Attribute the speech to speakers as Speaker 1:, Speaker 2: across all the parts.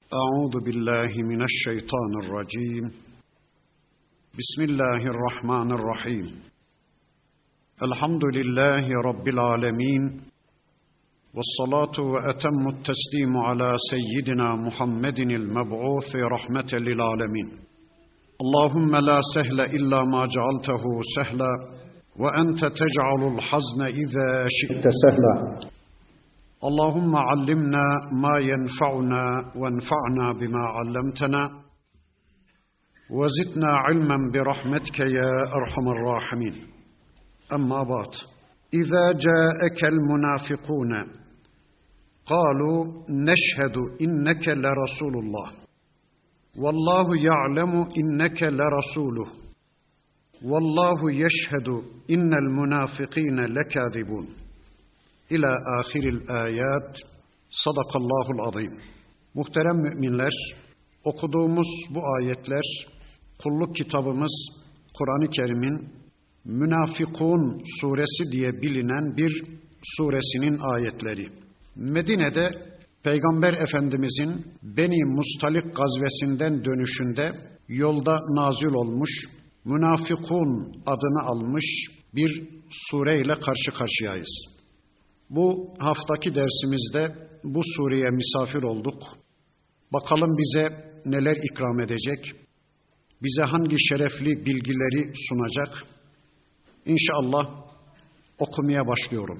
Speaker 1: أعوذ بالله من الشيطان الرجيم بسم الله الرحمن الرحيم الحمد لله رب العالمين والصلاة وأتم التسليم على سيدنا محمد المبعوث رحمة للعالمين اللهم لا سهل إلا ما جعلته سهلا وأنت تجعل الحزن إذا شئت سهلا اللهم علمنا ما ينفعنا وانفعنا بما علمتنا وزدنا علما برحمتك يا أرحم الراحمين أما بعد إذا جاءك المنافقون قالوا نشهد إنك لرسول الله والله يعلم إنك لرسوله والله يشهد إن المنافقين لكاذبون İlâ âhiril âyât. Sadakallâhul azîm. Muhterem müminler, okuduğumuz bu ayetler, kulluk kitabımız Kur'an-ı Kerim'in Münafikun suresi diye bilinen bir suresinin ayetleri. Medine'de Peygamber Efendimizin Beni Mustalik gazvesinden dönüşünde yolda nazil olmuş, Münafikun adını almış bir sureyle karşı karşıyayız. Bu haftaki dersimizde bu sureye misafir olduk. Bakalım bize neler ikram edecek, bize hangi şerefli bilgileri sunacak. İnşallah okumaya başlıyorum.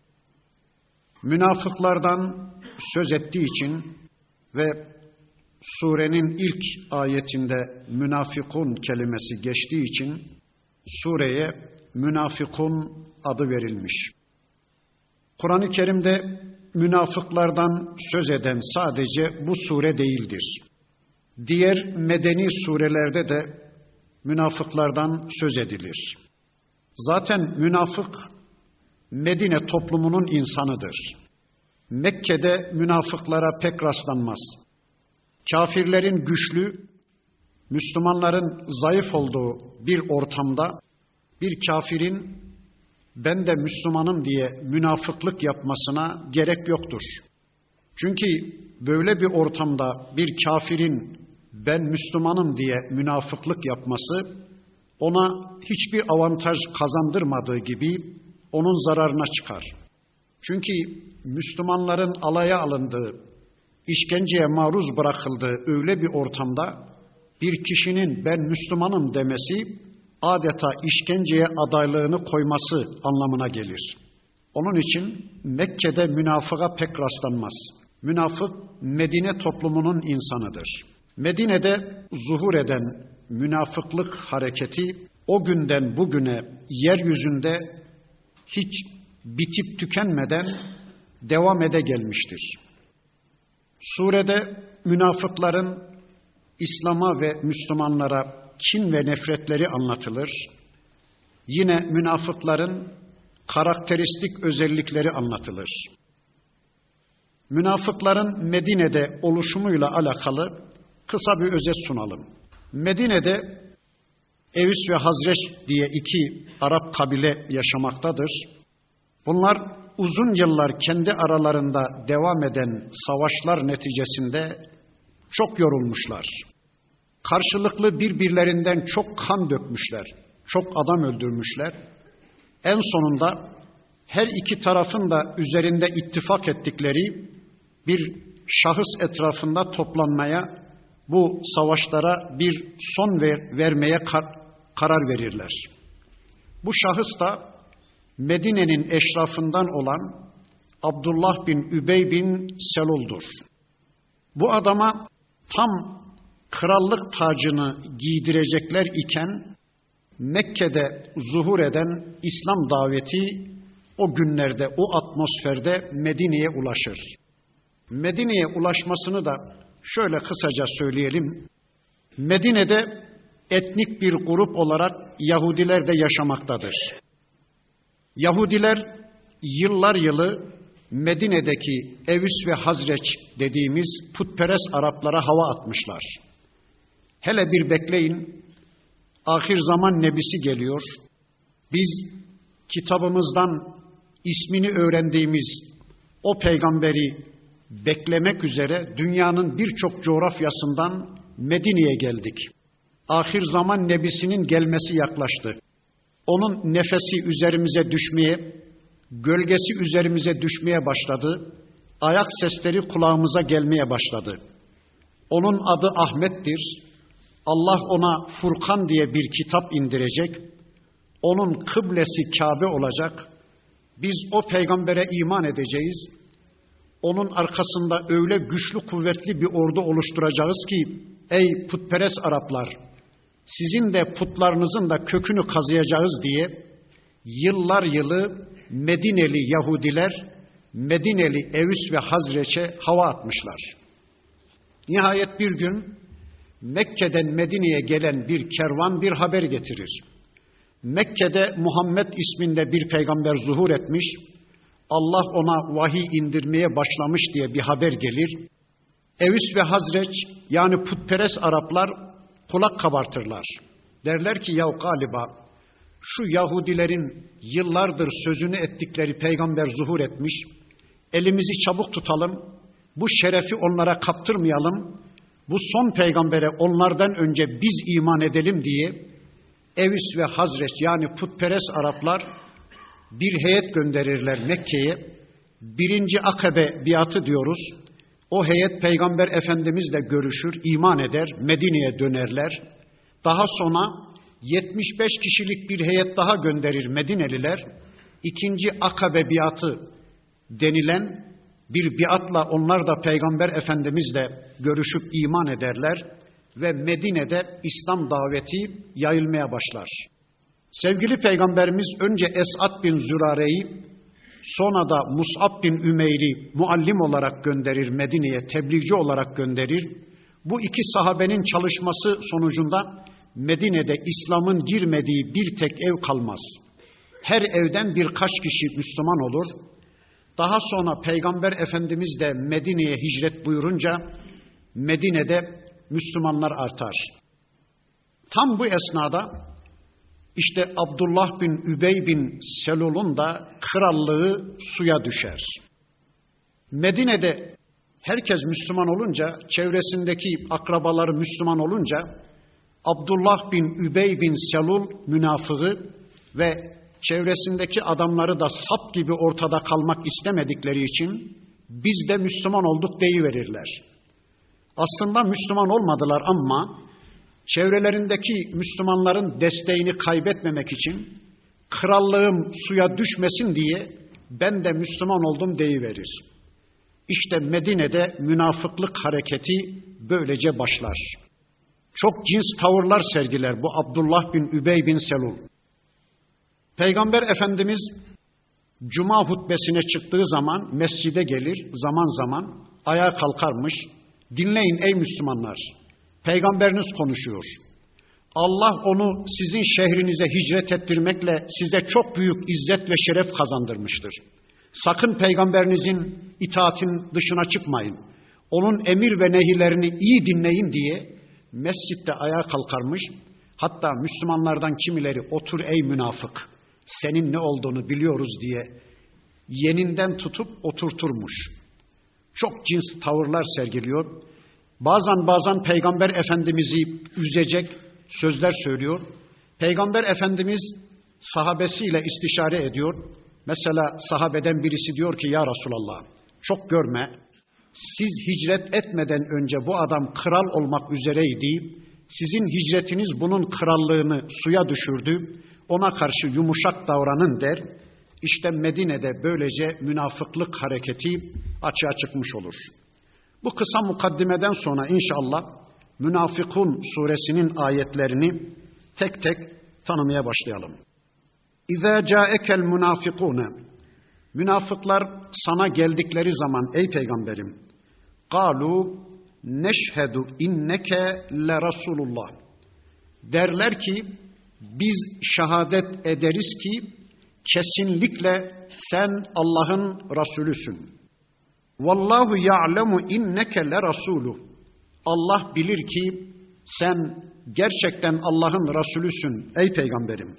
Speaker 1: Münafıklardan söz ettiği için ve surenin ilk ayetinde münafikun kelimesi geçtiği için sureye münafikun adı verilmiş. Kur'an-ı Kerim'de münafıklardan söz eden sadece bu sure değildir. Diğer medeni surelerde de münafıklardan söz edilir. Zaten münafık Medine toplumunun insanıdır. Mekke'de münafıklara pek rastlanmaz. Kafirlerin güçlü, Müslümanların zayıf olduğu bir ortamda bir kafirin ben de Müslümanım diye münafıklık yapmasına gerek yoktur. Çünkü böyle bir ortamda bir kafirin ben Müslümanım diye münafıklık yapması ona hiçbir avantaj kazandırmadığı gibi onun zararına çıkar. Çünkü Müslümanların alaya alındığı, işkenceye maruz bırakıldığı öyle bir ortamda bir kişinin ben Müslümanım demesi adeta işkenceye adaylığını koyması anlamına gelir. Onun için Mekke'de münafığa pek rastlanmaz. Münafık Medine toplumunun insanıdır. Medine'de zuhur eden münafıklık hareketi o günden bugüne yeryüzünde hiç bitip tükenmeden devam ede gelmiştir. Surede münafıkların İslam'a ve Müslümanlara kin ve nefretleri anlatılır. Yine münafıkların karakteristik özellikleri anlatılır. Münafıkların Medine'de oluşumuyla alakalı kısa bir özet sunalım. Medine'de Evs ve Hazreç diye iki Arap kabile yaşamaktadır. Bunlar uzun yıllar kendi aralarında devam eden savaşlar neticesinde çok yorulmuşlar. Karşılıklı birbirlerinden çok kan dökmüşler, çok adam öldürmüşler. En sonunda her iki tarafın da üzerinde ittifak ettikleri bir şahıs etrafında toplanmaya, bu savaşlara bir son vermeye karar verirler. Bu şahıs da Medine'nin eşrafından olan Abdullah bin Übey bin Selul'dur. Bu adama tam krallık tacını giydirecekler iken Mekke'de zuhur eden İslam daveti o günlerde, o atmosferde Medine'ye ulaşır. Medine'ye ulaşmasını da şöyle kısaca söyleyelim. Medine'de etnik bir grup olarak Yahudiler de yaşamaktadır. Yahudiler yıllar yılı Medine'deki Evs ve Hazreç dediğimiz putperest Araplara hava atmışlar. Hele bir bekleyin, ahir zaman nebisi geliyor. Biz kitabımızdan ismini öğrendiğimiz o peygamberi beklemek üzere dünyanın birçok coğrafyasından Medine'ye geldik. Ahir zaman nebisinin gelmesi yaklaştı. Onun nefesi üzerimize düşmeye, gölgesi üzerimize düşmeye başladı. Ayak sesleri kulağımıza gelmeye başladı. Onun adı Ahmet'tir. Allah ona Furkan diye bir kitap indirecek. Onun kıblesi Kabe olacak. Biz o peygambere iman edeceğiz. Onun arkasında öyle güçlü kuvvetli bir ordu oluşturacağız ki, ey putperest Araplar, sizin de putlarınızın da kökünü kazıyacağız diye yıllar yılı Medineli Yahudiler, Medineli Evs ve Hazreç'e hava atmışlar. Nihayet bir gün Mekke'den Medine'ye gelen bir kervan bir haber getirir. Mekke'de Muhammed isminde bir peygamber zuhur etmiş, Allah ona vahiy indirmeye başlamış diye bir haber gelir. Evs ve Hazreç yani putperest Araplar kulak kabartırlar. Derler ki ya galiba şu Yahudilerin yıllardır sözünü ettikleri peygamber zuhur etmiş, elimizi çabuk tutalım, bu şerefi onlara kaptırmayalım, bu son peygambere onlardan önce biz iman edelim diye Evs ve Hazreç yani putperest Araplar bir heyet gönderirler Mekke'ye. 1. Akabe biatı diyoruz. O heyet Peygamber Efendimizle görüşür, iman eder, Medine'ye dönerler. Daha sonra 75 kişilik bir heyet daha gönderir Medineliler. 2. Akabe biatı denilen bir biatla onlar da Peygamber Efendimizle görüşüp iman ederler ve Medine'de İslam daveti yayılmaya başlar. Sevgili Peygamberimiz önce Esad bin Zürare'yi, sonra da Mus'ab bin Ümeyr'i muallim olarak gönderir, Medine'ye tebliğci olarak gönderir. Bu iki sahabenin çalışması sonucunda Medine'de İslam'ın girmediği bir tek ev kalmaz. Her evden birkaç kişi Müslüman olur. Daha sonra Peygamber Efendimiz de Medine'ye hicret buyurunca Medine'de Müslümanlar artar. Tam bu esnada İşte Abdullah bin Übey bin Selul'un da krallığı suya düşer. Medine'de herkes Müslüman olunca, çevresindeki akrabaları Müslüman olunca, Abdullah bin Übey bin Selul münafığı ve çevresindeki adamları da sap gibi ortada kalmak istemedikleri için biz de Müslüman olduk deyiverirler. Aslında Müslüman olmadılar ama çevrelerindeki Müslümanların desteğini kaybetmemek için krallığım suya düşmesin diye ben de Müslüman oldum deyiverir. İşte Medine'de münafıklık hareketi böylece başlar. Çok cins tavırlar sergiler bu Abdullah bin Übey bin Selul. Peygamber Efendimiz Cuma hutbesine çıktığı zaman mescide gelir, zaman zaman ayağa kalkarmış. Dinleyin ey Müslümanlar, Peygamberiniz konuşuyor. Allah onu sizin şehrinize hicret ettirmekle size çok büyük izzet ve şeref kazandırmıştır. Sakın Peygamberinizin itaatin dışına çıkmayın. Onun emir ve nehilerini iyi dinleyin diye mescitte ayağa kalkarmış. Hatta Müslümanlardan kimileri otur ey münafık, senin ne olduğunu biliyoruz diye yeninden tutup oturturmuş. Çok cins tavırlar sergiliyor. Bazen Peygamber Efendimiz'i üzecek sözler söylüyor. Peygamber Efendimiz sahabesiyle istişare ediyor. Mesela sahabeden birisi diyor ki ya Resulallah çok görme, siz hicret etmeden önce bu adam kral olmak üzereydi. Sizin hicretiniz bunun krallığını suya düşürdü. Ona karşı yumuşak davranın der. İşte Medine'de böylece münafıklık hareketi açığa çıkmış olur. Bu kısa mukaddimeden sonra inşallah Münafıkun suresinin ayetlerini tek tek tanımaya başlayalım. İzâ câekel münafıkûne, münafıklar sana geldikleri zaman ey peygamberim, kâlû neşhedü inneke le Resulullah, derler ki biz şehadet ederiz ki kesinlikle sen Allah'ın Resulüsün. Vallahu ya'lemu inneke le rasuluh. Allah bilir ki sen gerçekten Allah'ın Resulüsün ey peygamberim.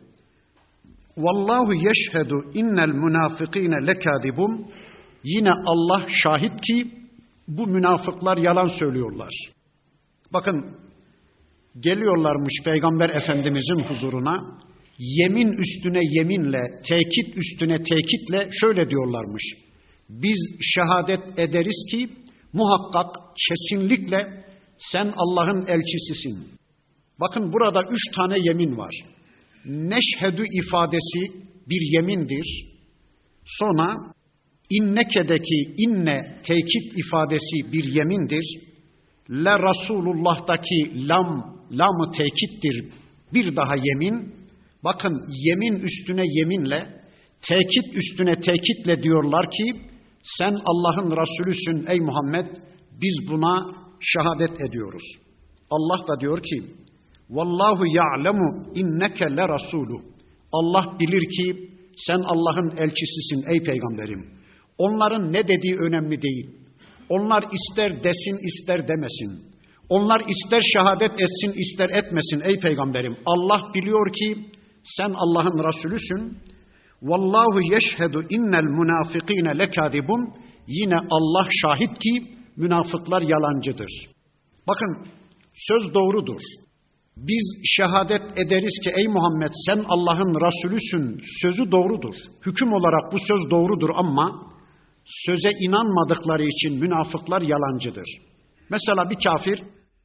Speaker 1: Vallahu yeşhedü innel münafıkîne lekâdibun. Yine Allah şahit ki bu münafıklar yalan söylüyorlar. Bakın, geliyorlarmış Peygamber Efendimizin huzuruna, yemin üstüne yeminle, tekit üstüne tekitle şöyle diyorlarmış: biz şehadet ederiz ki muhakkak, kesinlikle sen Allah'ın elçisisin. Bakın, burada 3 tane yemin var. Neşhedü ifadesi bir yemindir. Sonra inneke'deki inne tekit ifadesi bir yemindir. Le Resulullah'taki lam-ı tekittir, bir daha yemin. Bakın, yemin üstüne yeminle, tekit üstüne tekitle diyorlar ki sen Allah'ın Resulüsün ey Muhammed, biz buna şehadet ediyoruz. Allah da diyor ki vallahu ya'lemu inneke le rasulu. Allah bilir ki sen Allah'ın elçisisin ey peygamberim. Onların ne dediği önemli değil. Onlar ister desin ister demesin. Onlar ister şehadet etsin ister etmesin ey peygamberim. Allah biliyor ki sen Allah'ın Resulüsün. Vallahu yeşhedü innel münafıkîne lekâzibun. Yine Allah şahit ki münafıklar yalancıdır. Bakın, söz doğrudur. Biz şehadet ederiz ki ey Muhammed sen Allah'ın Resulüsün sözü doğrudur. Hüküm olarak bu söz doğrudur ama söze inanmadıkları için münafıklar yalancıdır. Mesela bir kafir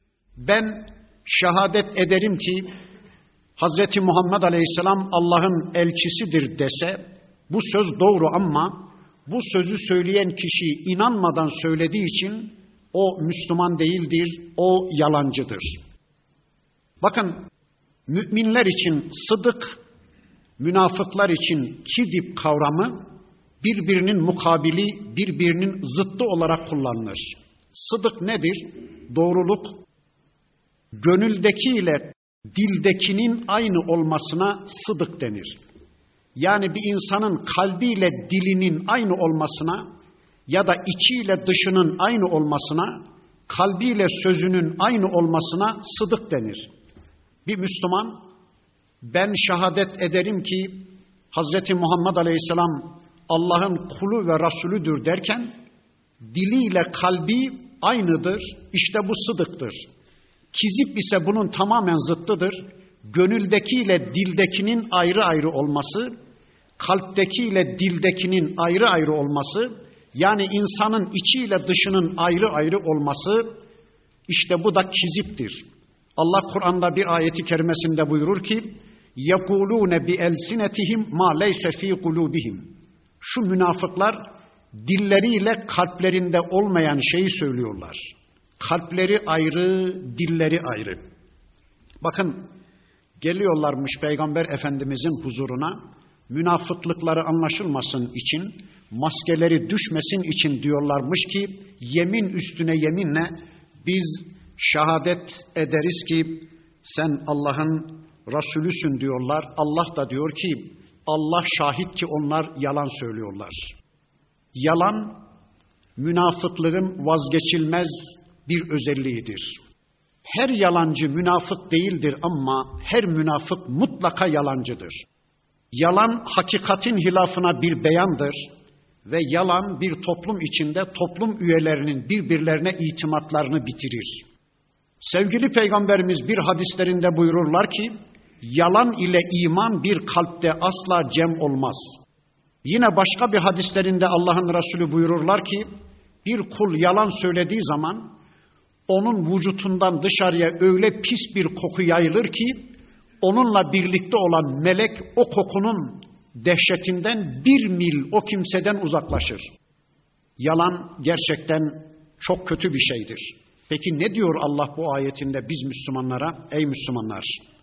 Speaker 1: ben şehadet ederim ki Hazreti Muhammed Aleyhisselam Allah'ın elçisidir dese bu söz doğru ama bu sözü söyleyen kişi inanmadan söylediği için o Müslüman değildir, o yalancıdır. Bakın, müminler için sıdık, münafıklar için kidip kavramı birbirinin mukabili, birbirinin zıttı olarak kullanılır. Sıdık nedir? Doğruluk, gönüldeki ile dildekinin aynı olmasına sıdık denir. Yani bir insanın kalbiyle dilinin aynı olmasına ya da içiyle dışının aynı olmasına, kalbiyle sözünün aynı olmasına sıdık denir. Bir Müslüman ben şehadet ederim ki Hazreti Muhammed Aleyhisselam Allah'ın kulu ve Resulüdür derken diliyle kalbi aynıdır. İşte bu sıdıktır. Kizip ise bunun tamamen zıttıdır. Gönüldekiyle dildekinin ayrı ayrı olması, kalptekiyle dildekinin ayrı ayrı olması, yani insanın içiyle dışının ayrı ayrı olması, işte bu da kiziptir. Allah Kur'an'da bir ayeti kerimesinde buyurur ki يَقُولُونَ بِاَلْسِنَتِهِمْ مَا لَيْسَ ف۪ي قُلُوبِهِمْ. Şu münafıklar dilleriyle kalplerinde olmayan şeyi söylüyorlar. Kalpleri ayrı, dilleri ayrı. Bakın, geliyorlarmış Peygamber Efendimizin huzuruna, münafıklıkları anlaşılmasın için, maskeleri düşmesin için diyorlarmış ki, yemin üstüne yeminle biz şehadet ederiz ki sen Allah'ın Resulüsün diyorlar. Allah da diyor ki Allah şahit ki onlar yalan söylüyorlar. Yalan, münafıklığın vazgeçilmez bir özelliğidir. Her yalancı münafık değildir ama her münafık mutlaka yalancıdır. Yalan, hakikatin hilafına bir beyandır ve yalan bir toplum içinde toplum üyelerinin birbirlerine itimatlarını bitirir. Sevgili Peygamberimiz bir hadislerinde buyururlar ki, yalan ile iman bir kalpte asla cem olmaz. Yine başka bir hadislerinde Allah'ın Resulü buyururlar ki, bir kul yalan söylediği zaman, onun vücutundan dışarıya öyle pis bir koku yayılır ki, onunla birlikte olan melek o kokunun dehşetinden 1 mil o kimseden uzaklaşır. Yalan gerçekten çok kötü bir şeydir. Peki ne diyor Allah bu ayetinde biz Müslümanlara? Ey Müslümanlar!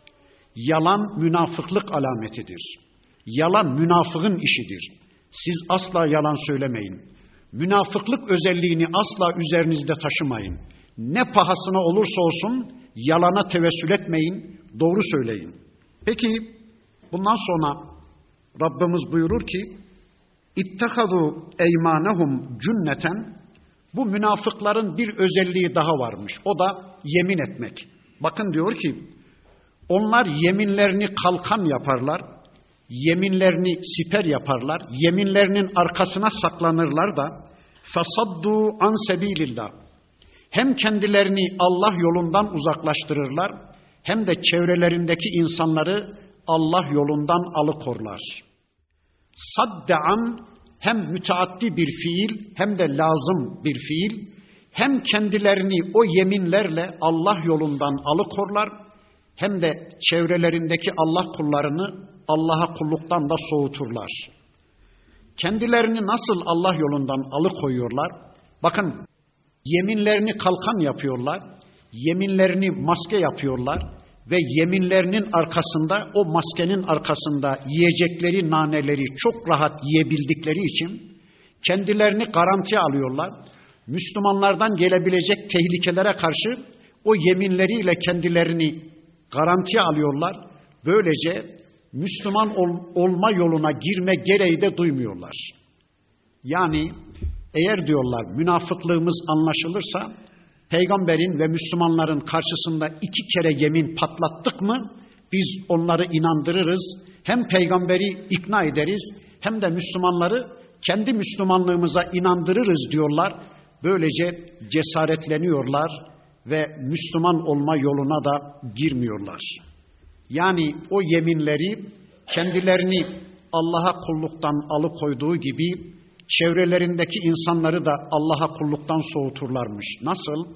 Speaker 1: Yalan münafıklık alametidir. Yalan münafığın işidir. Siz asla yalan söylemeyin. Münafıklık özelliğini asla üzerinizde taşımayın. Ne pahasına olursa olsun yalana tevessül etmeyin, doğru söyleyin. Peki bundan sonra Rabbimiz buyurur ki İttehadu eymanehum cünneten. Bu münafıkların bir özelliği daha varmış. O da yemin etmek. Bakın diyor ki onlar yeminlerini kalkan yaparlar, yeminlerini siper yaparlar, yeminlerinin arkasına saklanırlar da fesaddu an sebilillah. Hem kendilerini Allah yolundan uzaklaştırırlar, hem de çevrelerindeki insanları Allah yolundan alıkorlar. Sadde'an hem müteaddi bir fiil hem de lazım bir fiil. Hem kendilerini o yeminlerle Allah yolundan alıkorlar, hem de çevrelerindeki Allah kullarını Allah'a kulluktan da soğuturlar. Kendilerini nasıl Allah yolundan alıkoyuyorlar? Bakın, yeminlerini kalkan yapıyorlar, yeminlerini maske yapıyorlar ve yeminlerinin arkasında, o maskenin arkasında yiyecekleri naneleri çok rahat yiyebildikleri için kendilerini garantiye alıyorlar. Müslümanlardan gelebilecek tehlikelere karşı o yeminleriyle kendilerini garantiye alıyorlar. Böylece Müslüman olma yoluna girme gereği de duymuyorlar. Yani eğer diyorlar münafıklığımız anlaşılırsa peygamberin ve Müslümanların karşısında 2 kere yemin patlattık mı biz onları inandırırız. Hem peygamberi ikna ederiz hem de Müslümanları kendi Müslümanlığımıza inandırırız diyorlar. Böylece cesaretleniyorlar ve Müslüman olma yoluna da girmiyorlar. Yani o yeminleri kendilerini Allah'a kulluktan alıkoyduğu gibi çevrelerindeki insanları da Allah'a kulluktan soğuturlarmış. Nasıl?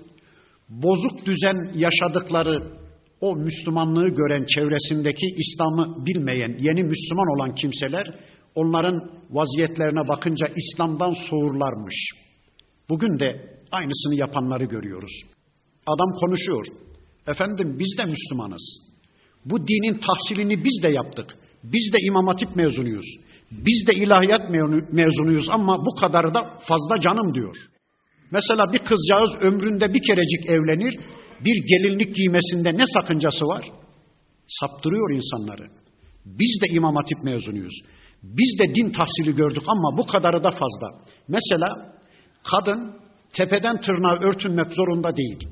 Speaker 1: Bozuk düzen yaşadıkları o Müslümanlığı gören çevresindeki İslam'ı bilmeyen, yeni Müslüman olan kimseler onların vaziyetlerine bakınca İslam'dan soğurlarmış. Bugün de aynısını yapanları görüyoruz. Adam konuşuyor. Efendim biz de Müslümanız. Bu dinin tahsilini biz de yaptık. Biz de İmam Hatip mezunuyuz. Biz de ilahiyat mezunuyuz ama bu kadar da fazla canım diyor. Mesela bir kızcağız ömründe bir kerecik evlenir, bir gelinlik giymesinde ne sakıncası var? Saptırıyor insanları. Biz de İmam Hatip mezunuyuz. Biz de din tahsili gördük ama bu kadarı da fazla. Mesela kadın tepeden tırnağa örtünmek zorunda değil.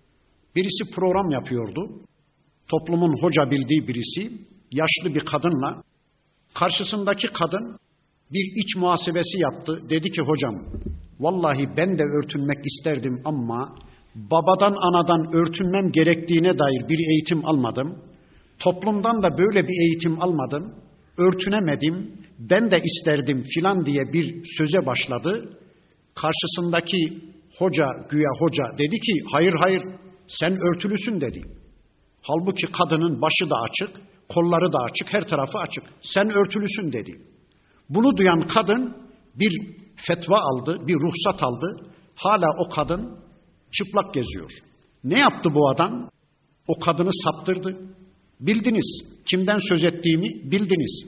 Speaker 1: Birisi program yapıyordu. Toplumun hoca bildiği birisi, yaşlı bir kadınla, karşısındaki kadın bir iç muhasebesi yaptı. Dedi ki hocam, vallahi ben de örtünmek isterdim ama babadan anadan örtünmem gerektiğine dair bir eğitim almadım. Toplumdan da böyle bir eğitim almadım. Örtünemedim, ben de isterdim filan diye bir söze başladı. Karşısındaki hoca, güya hoca dedi ki hayır sen örtülüsün dedi. Halbuki kadının başı da açık, kolları da açık, her tarafı açık. Sen örtülüsün dedi. Bunu duyan kadın bir fetva aldı, bir ruhsat aldı. Hala o kadın çıplak geziyor. Ne yaptı bu adam? O kadını saptırdı. Bildiniz, kimden söz ettiğimi bildiniz.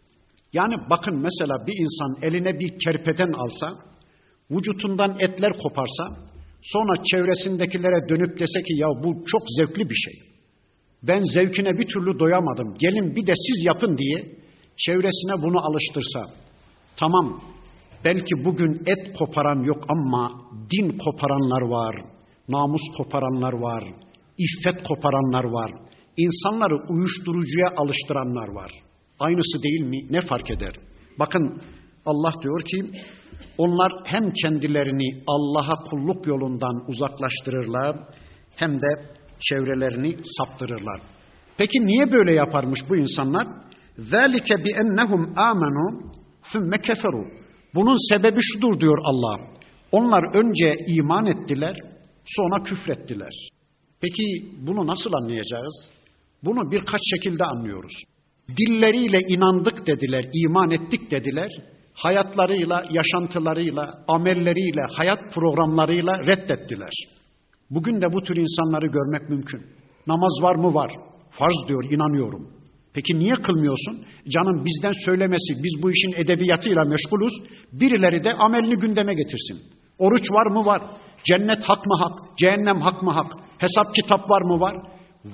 Speaker 1: Yani bakın mesela bir insan eline bir kerpeten alsa, vücutundan etler koparsa, sonra çevresindekilere dönüp dese ki ya bu çok zevkli bir şey. Ben zevkine bir türlü doyamadım. Gelin bir de siz yapın diye çevresine bunu alıştırsa. Tamam, belki bugün et koparan yok ama din koparanlar var. Namus koparanlar var. İffet koparanlar var. İnsanları uyuşturucuya alıştıranlar var. Aynısı değil mi? Ne fark eder? Bakın Allah diyor ki onlar hem kendilerini Allah'a kulluk yolundan uzaklaştırırlar hem de çevrelerini saptırırlar. Peki niye böyle yaparmış bu insanlar? ذَٰلِكَ بِأَنَّهُمْ آمَنُوا ثُمَّ كَفَرُوا. Bunun sebebi şudur diyor Allah. Onlar önce iman ettiler, sonra küfrettiler. Peki bunu nasıl anlayacağız? Bunu birkaç şekilde anlıyoruz. Dilleriyle inandık dediler, iman ettik dediler. Hayatlarıyla, yaşantılarıyla, amelleriyle, hayat programlarıyla reddettiler. Bugün de bu tür insanları görmek mümkün. Namaz var mı? Var. Farz diyor, inanıyorum. Peki niye kılmıyorsun? Canım bizden söylemesi, biz bu işin edebiyatıyla meşgulüz. Birileri de amelini gündeme getirsin. Oruç var mı? Var. Cennet hak mı? Hak. Cehennem hak mı? Hak. Hesap kitap var mı? Var.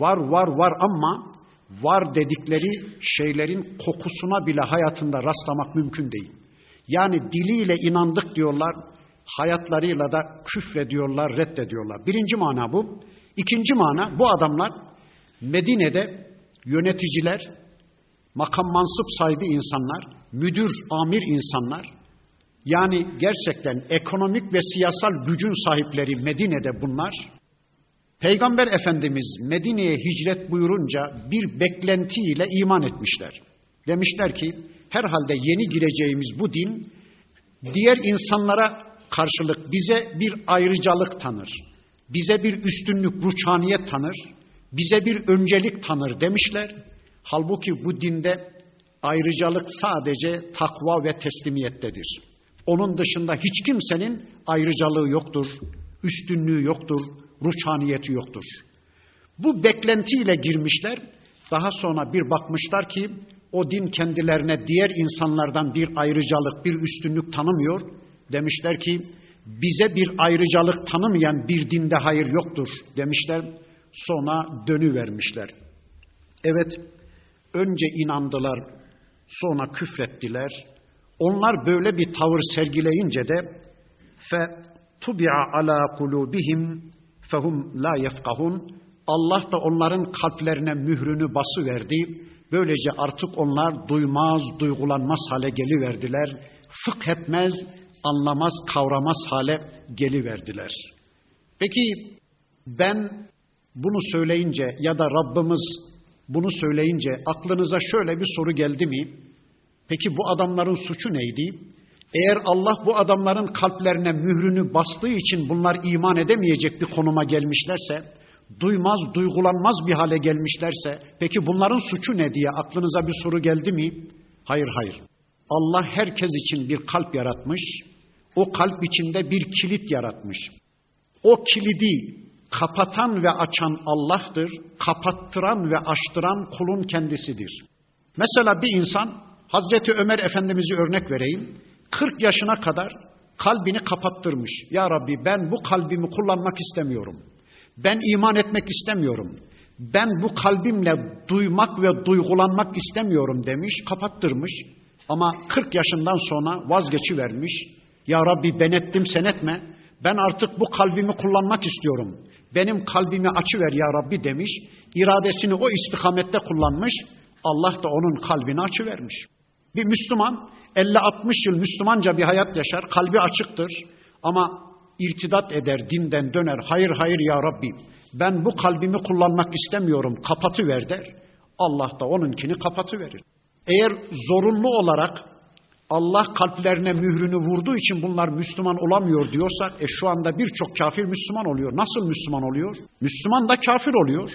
Speaker 1: Var ama var dedikleri şeylerin kokusuna bile hayatında rastlamak mümkün değil. Yani diliyle inandık diyorlar, hayatlarıyla da küfrediyorlar, reddediyorlar. Birinci mana bu. İkinci mana, bu adamlar Medine'de yöneticiler, makam mansıp sahibi insanlar, müdür, amir insanlar, Yani gerçekten ekonomik ve siyasal gücün sahipleri Medine'de bunlar. Peygamber Efendimiz Medine'ye hicret buyurunca bir beklentiyle iman etmişler. Demişler ki herhalde yeni gireceğimiz bu din diğer insanlara karşılık bize bir ayrıcalık tanır. Bize bir üstünlük, ruçhaniyet tanır. Bize bir öncelik tanır demişler. Halbuki bu dinde ayrıcalık sadece takva ve teslimiyettedir. Onun dışında hiç kimsenin ayrıcalığı yoktur, üstünlüğü yoktur, ruçhaniyeti yoktur. Bu beklentiyle girmişler. Daha sonra bir bakmışlar ki o din kendilerine diğer insanlardan bir ayrıcalık, bir üstünlük tanımıyor. Demişler ki bize bir ayrıcalık tanımayan bir dinde hayır yoktur demişler. Sonra dönüvermişler. Evet, önce inandılar, sonra küfrettiler. Onlar böyle bir tavır sergileyince de فَتُبِعَ عَلَى قُلُوبِهِمْ فَهُمْ لَا يَفْقَهُونَ Allah da onların kalplerine mührünü basıverdi. Böylece artık onlar duymaz, duygulanmaz hale geliverdiler. Fıkh etmez, anlamaz, kavramaz hale geliverdiler. Peki ben bunu söyleyince ya da Rabbimiz bunu söyleyince aklınıza şöyle bir soru geldi mi? Peki bu adamların suçu neydi? Eğer Allah bu adamların kalplerine mührünü bastığı için bunlar iman edemeyecek bir konuma gelmişlerse, duymaz, duygulanmaz bir hale gelmişlerse, peki bunların suçu ne diye aklınıza bir soru geldi mi? Hayır, hayır. Allah herkes için bir kalp yaratmış, o kalp içinde bir kilit yaratmış. O kilidi kapatan ve açan Allah'tır, kapattıran ve açtıran kulun kendisidir. Mesela bir insan, Hazreti Ömer Efendimiz'i örnek vereyim, 40 yaşına kadar kalbini kapattırmış. Ya Rabbi ben bu kalbimi kullanmak istemiyorum. Ben iman etmek istemiyorum. Ben bu kalbimle duymak ve duygulanmak istemiyorum demiş, kapattırmış. Ama 40 yaşından sonra vazgeçivermiş. Ya Rabbi ben ettim sen etme. Ben artık bu kalbimi kullanmak istiyorum. Benim kalbimi açıver ya Rabbi demiş. İradesini o istikamette kullanmış. Allah da onun kalbini açıvermiş. Bir Müslüman 50-60 yıl Müslümanca bir hayat yaşar. Kalbi açıktır. Ama irtidat eder, dinden döner. Hayır hayır ya Rabbi ben bu kalbimi kullanmak istemiyorum. Kapatıver der. Allah da onunkini kapatıverir. Eğer zorunlu olarak Allah kalplerine mührünü vurduğu için bunlar Müslüman olamıyor diyorsak, şu anda birçok kafir Müslüman oluyor. Nasıl Müslüman oluyor? Müslüman da kafir oluyor.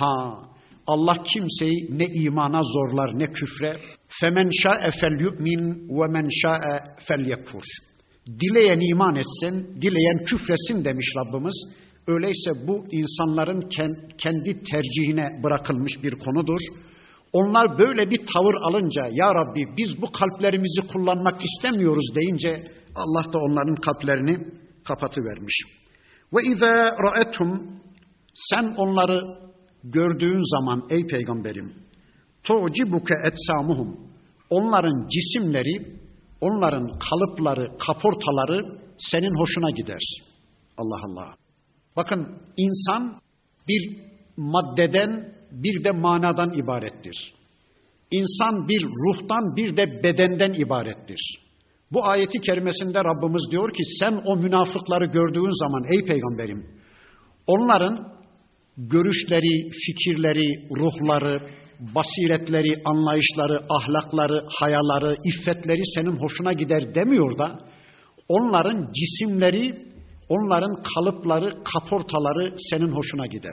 Speaker 1: Allah kimseyi ne imana zorlar ne küfre. فَمَنْ شَاءَ فَلْيُؤْمِنْ وَمَنْ شَاءَ فَلْيَكْفُرْ Dileyen iman etsin, dileyen küfretsin demiş Rabbimiz. Öyleyse bu insanların kendi tercihine bırakılmış bir konudur. Onlar böyle bir tavır alınca ya Rabbi biz bu kalplerimizi kullanmak istemiyoruz deyince Allah da onların kalplerini kapatıvermiş. Ve izâ ra'ethum sen onları gördüğün zaman ey peygamberim tu'cibuke etsamuhum onların cisimleri, onların kalıpları, kaportaları senin hoşuna gider. Allah Allah. Bakın insan bir maddeden bir de manadan ibarettir. İnsan bir ruhtan bir de bedenden ibarettir. Bu ayeti kerimesinde Rabbimiz diyor ki sen o münafıkları gördüğün zaman ey peygamberim onların görüşleri, fikirleri, ruhları, basiretleri, anlayışları, ahlakları, hayaları, iffetleri senin hoşuna gider demiyor da onların cisimleri, onların kalıpları, kaportaları senin hoşuna gider.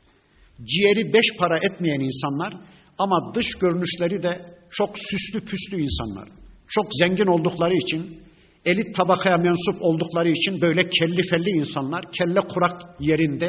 Speaker 1: Ciğeri 5 para etmeyen insanlar ama dış görünüşleri de çok süslü püslü insanlar. Çok zengin oldukları için, elit tabakaya mensup oldukları için böyle kelli felli insanlar, kelle kurak yerinde.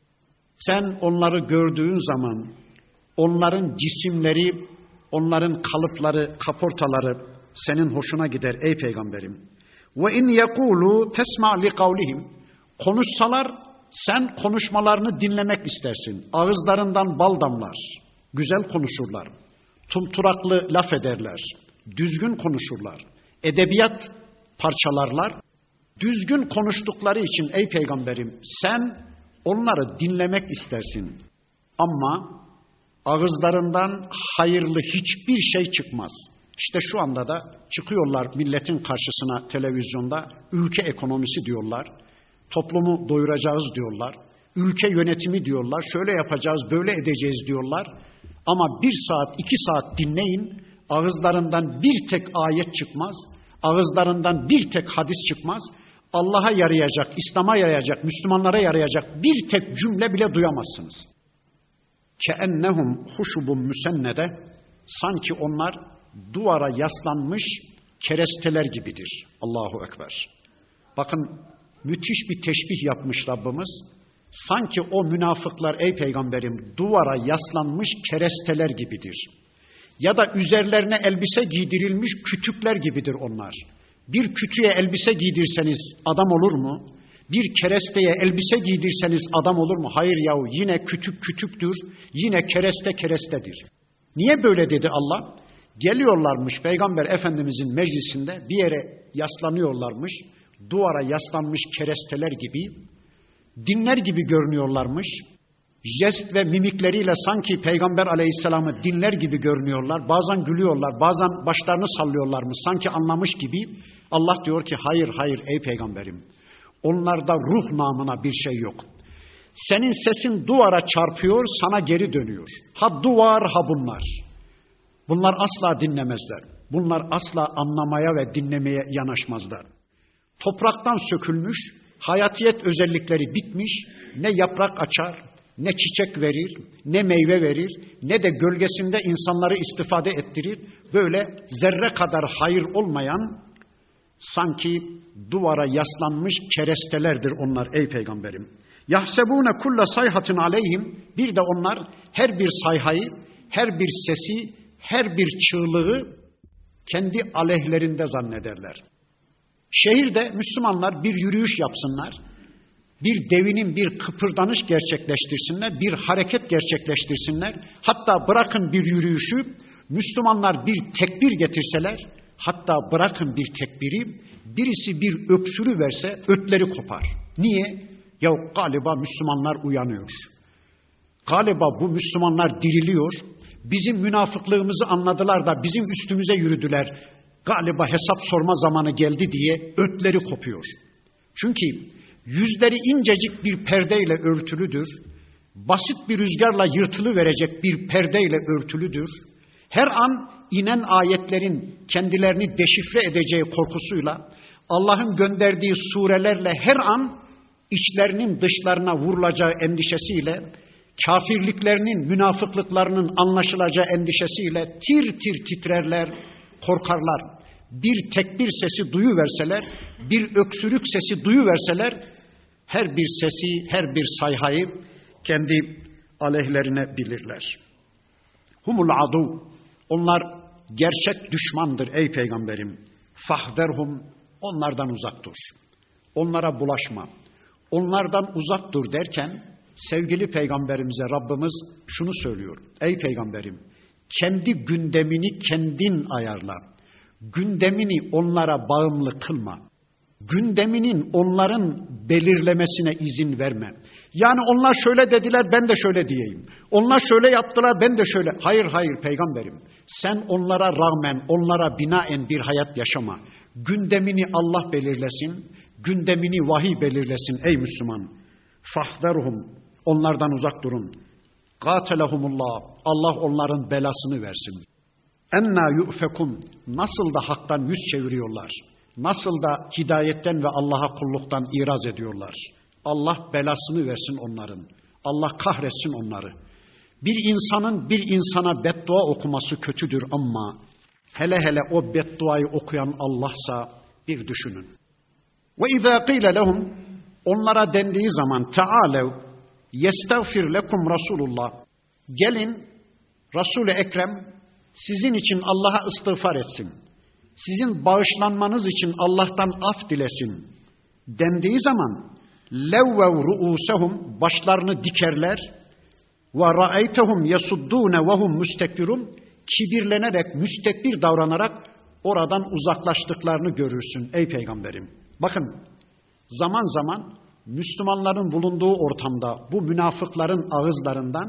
Speaker 1: Sen onları gördüğün zaman onların cisimleri, onların kalıpları, kaportaları senin hoşuna gider ey peygamberim. Ve in yekulu tesma li kavlihim konuşsalar sen konuşmalarını dinlemek istersin. Ağızlarından bal damlar. Güzel konuşurlar. Tumturaklı laf ederler. Düzgün konuşurlar. Edebiyat parçalarlar. Düzgün konuştukları için ey peygamberim sen onları dinlemek istersin. Ama ağızlarından hayırlı hiçbir şey çıkmaz. İşte şu anda da çıkıyorlar milletin karşısına televizyonda, ülke ekonomisi diyorlar, toplumu doyuracağız diyorlar, ülke yönetimi diyorlar, şöyle yapacağız, böyle edeceğiz diyorlar. Ama 1 saat, 2 saat dinleyin, ağızlarından bir tek ayet çıkmaz, ağızlarından bir tek hadis çıkmaz, Allah'a yarayacak, İslam'a yarayacak, Müslümanlara yarayacak bir tek cümle bile duyamazsınız. كَأَنَّهُمْ خُشُبٌ müsennede, sanki onlar duvara yaslanmış keresteler gibidir. Allahu Ekber. Bakın müthiş bir teşbih yapmış Rabbimiz. Sanki o münafıklar ey peygamberim duvara yaslanmış keresteler gibidir. Ya da üzerlerine elbise giydirilmiş kütükler gibidir onlar. Bir kütüğe elbise giydirseniz adam olur mu? Bir keresteye elbise giydirseniz adam olur mu? Hayır yahu, yine kütük kütüktür, yine kereste kerestedir. Niye böyle dedi Allah? Geliyorlarmış Peygamber Efendimizin meclisinde, bir yere yaslanıyorlarmış, duvara yaslanmış keresteler gibi, dinler gibi görünüyorlarmış, jest ve mimikleriyle sanki Peygamber Aleyhisselam'ı dinler gibi görünüyorlar, bazen gülüyorlar, bazen başlarını sallıyorlarmış, sanki anlamış gibi. Allah diyor ki hayır hayır ey Peygamberim, onlarda ruh namına bir şey yok. Senin sesin duvara çarpıyor, sana geri dönüyor. Ha duvar ha bunlar. Bunlar asla dinlemezler. Bunlar asla anlamaya ve dinlemeye yanaşmazlar. Topraktan sökülmüş, hayatiyet özellikleri bitmiş, ne yaprak açar, ne çiçek verir, ne meyve verir, ne de gölgesinde insanları istifade ettirir. Böyle zerre kadar hayır olmayan, sanki duvara yaslanmış kerestelerdir onlar ey Peygamberim. Yahsebune kulle sayhatin aleyhim, bir de onlar her bir sayhayı, her bir sesi, her bir çığlığı kendi aleyhlerinde zannederler. Şehirde Müslümanlar bir yürüyüş yapsınlar, bir devinin bir kıpırdanış gerçekleştirsinler, bir hareket gerçekleştirsinler. Hatta bırakın bir yürüyüşü, Müslümanlar bir tekbir getirseler, hatta bırakın bir tekbiri, birisi bir öksürü verse ötleri kopar. Niye? Ya galiba Müslümanlar uyanıyor. Galiba bu Müslümanlar diriliyor. Bizim münafıklığımızı anladılar da bizim üstümüze yürüdüler. Galiba hesap sorma zamanı geldi diye ötleri kopuyor. Çünkü yüzleri incecik bir perdeyle örtülüdür. Basit bir rüzgarla yırtılıverecek bir perdeyle örtülüdür. Her an inen ayetlerin kendilerini deşifre edeceği korkusuyla, Allah'ın gönderdiği surelerle her an içlerinin dışlarına vurulacağı endişesiyle, kafirliklerinin, münafıklıklarının anlaşılacağı endişesiyle tir tir titrerler, korkarlar. Bir tekbir sesi duyuverseler, bir öksürük sesi duyuverseler, her bir sesi, her bir sayhayı kendi aleyhlerine bilirler. Humul adu, onlar gerçek düşmandır ey Peygamberim. Fahderhum, onlardan uzak dur. Onlara bulaşma. Onlardan uzak dur derken sevgili Peygamberimize Rabbimiz şunu söylüyor. Ey Peygamberim, kendi gündemini kendin ayarla. Gündemini onlara bağımlı kılma. Gündeminin onların belirlemesine izin verme. Yani onlar şöyle dediler, ben de şöyle diyeyim. Onlar şöyle yaptılar, ben de şöyle. Hayır hayır Peygamberim. Sen onlara rağmen, onlara binaen bir hayat yaşama. Gündemini Allah belirlesin. Gündemini vahiy belirlesin ey Müslüman. Fahderhum, onlardan uzak durun. Gatelehumullah, Allah onların belasını versin. Enna yu'fekun, nasıl da haktan yüz çeviriyorlar. Nasıl da hidayetten ve Allah'a kulluktan iraz ediyorlar. Allah belasını versin onların. Allah kahretsin onları. Bir insanın bir insana beddua okuması kötüdür ama hele hele o bedduayı okuyan Allah'sa bir düşünün. Ve izâ qîle lehum, onlara dendiği zaman ta'alev yestağfir lekum Resulullah, gelin Resul-i Ekrem sizin için Allah'a istiğfar etsin. Sizin bağışlanmanız için Allah'tan af dilesin dendiği zaman levvev ru'usehum, başlarını dikerler ve ra'aytehum yasuddûne ve hum müstekbirun, kibirlenerek, müstekbir davranarak oradan uzaklaştıklarını görürsün ey Peygamberim. Bakın, zaman zaman Müslümanların bulunduğu ortamda bu münafıkların ağızlarından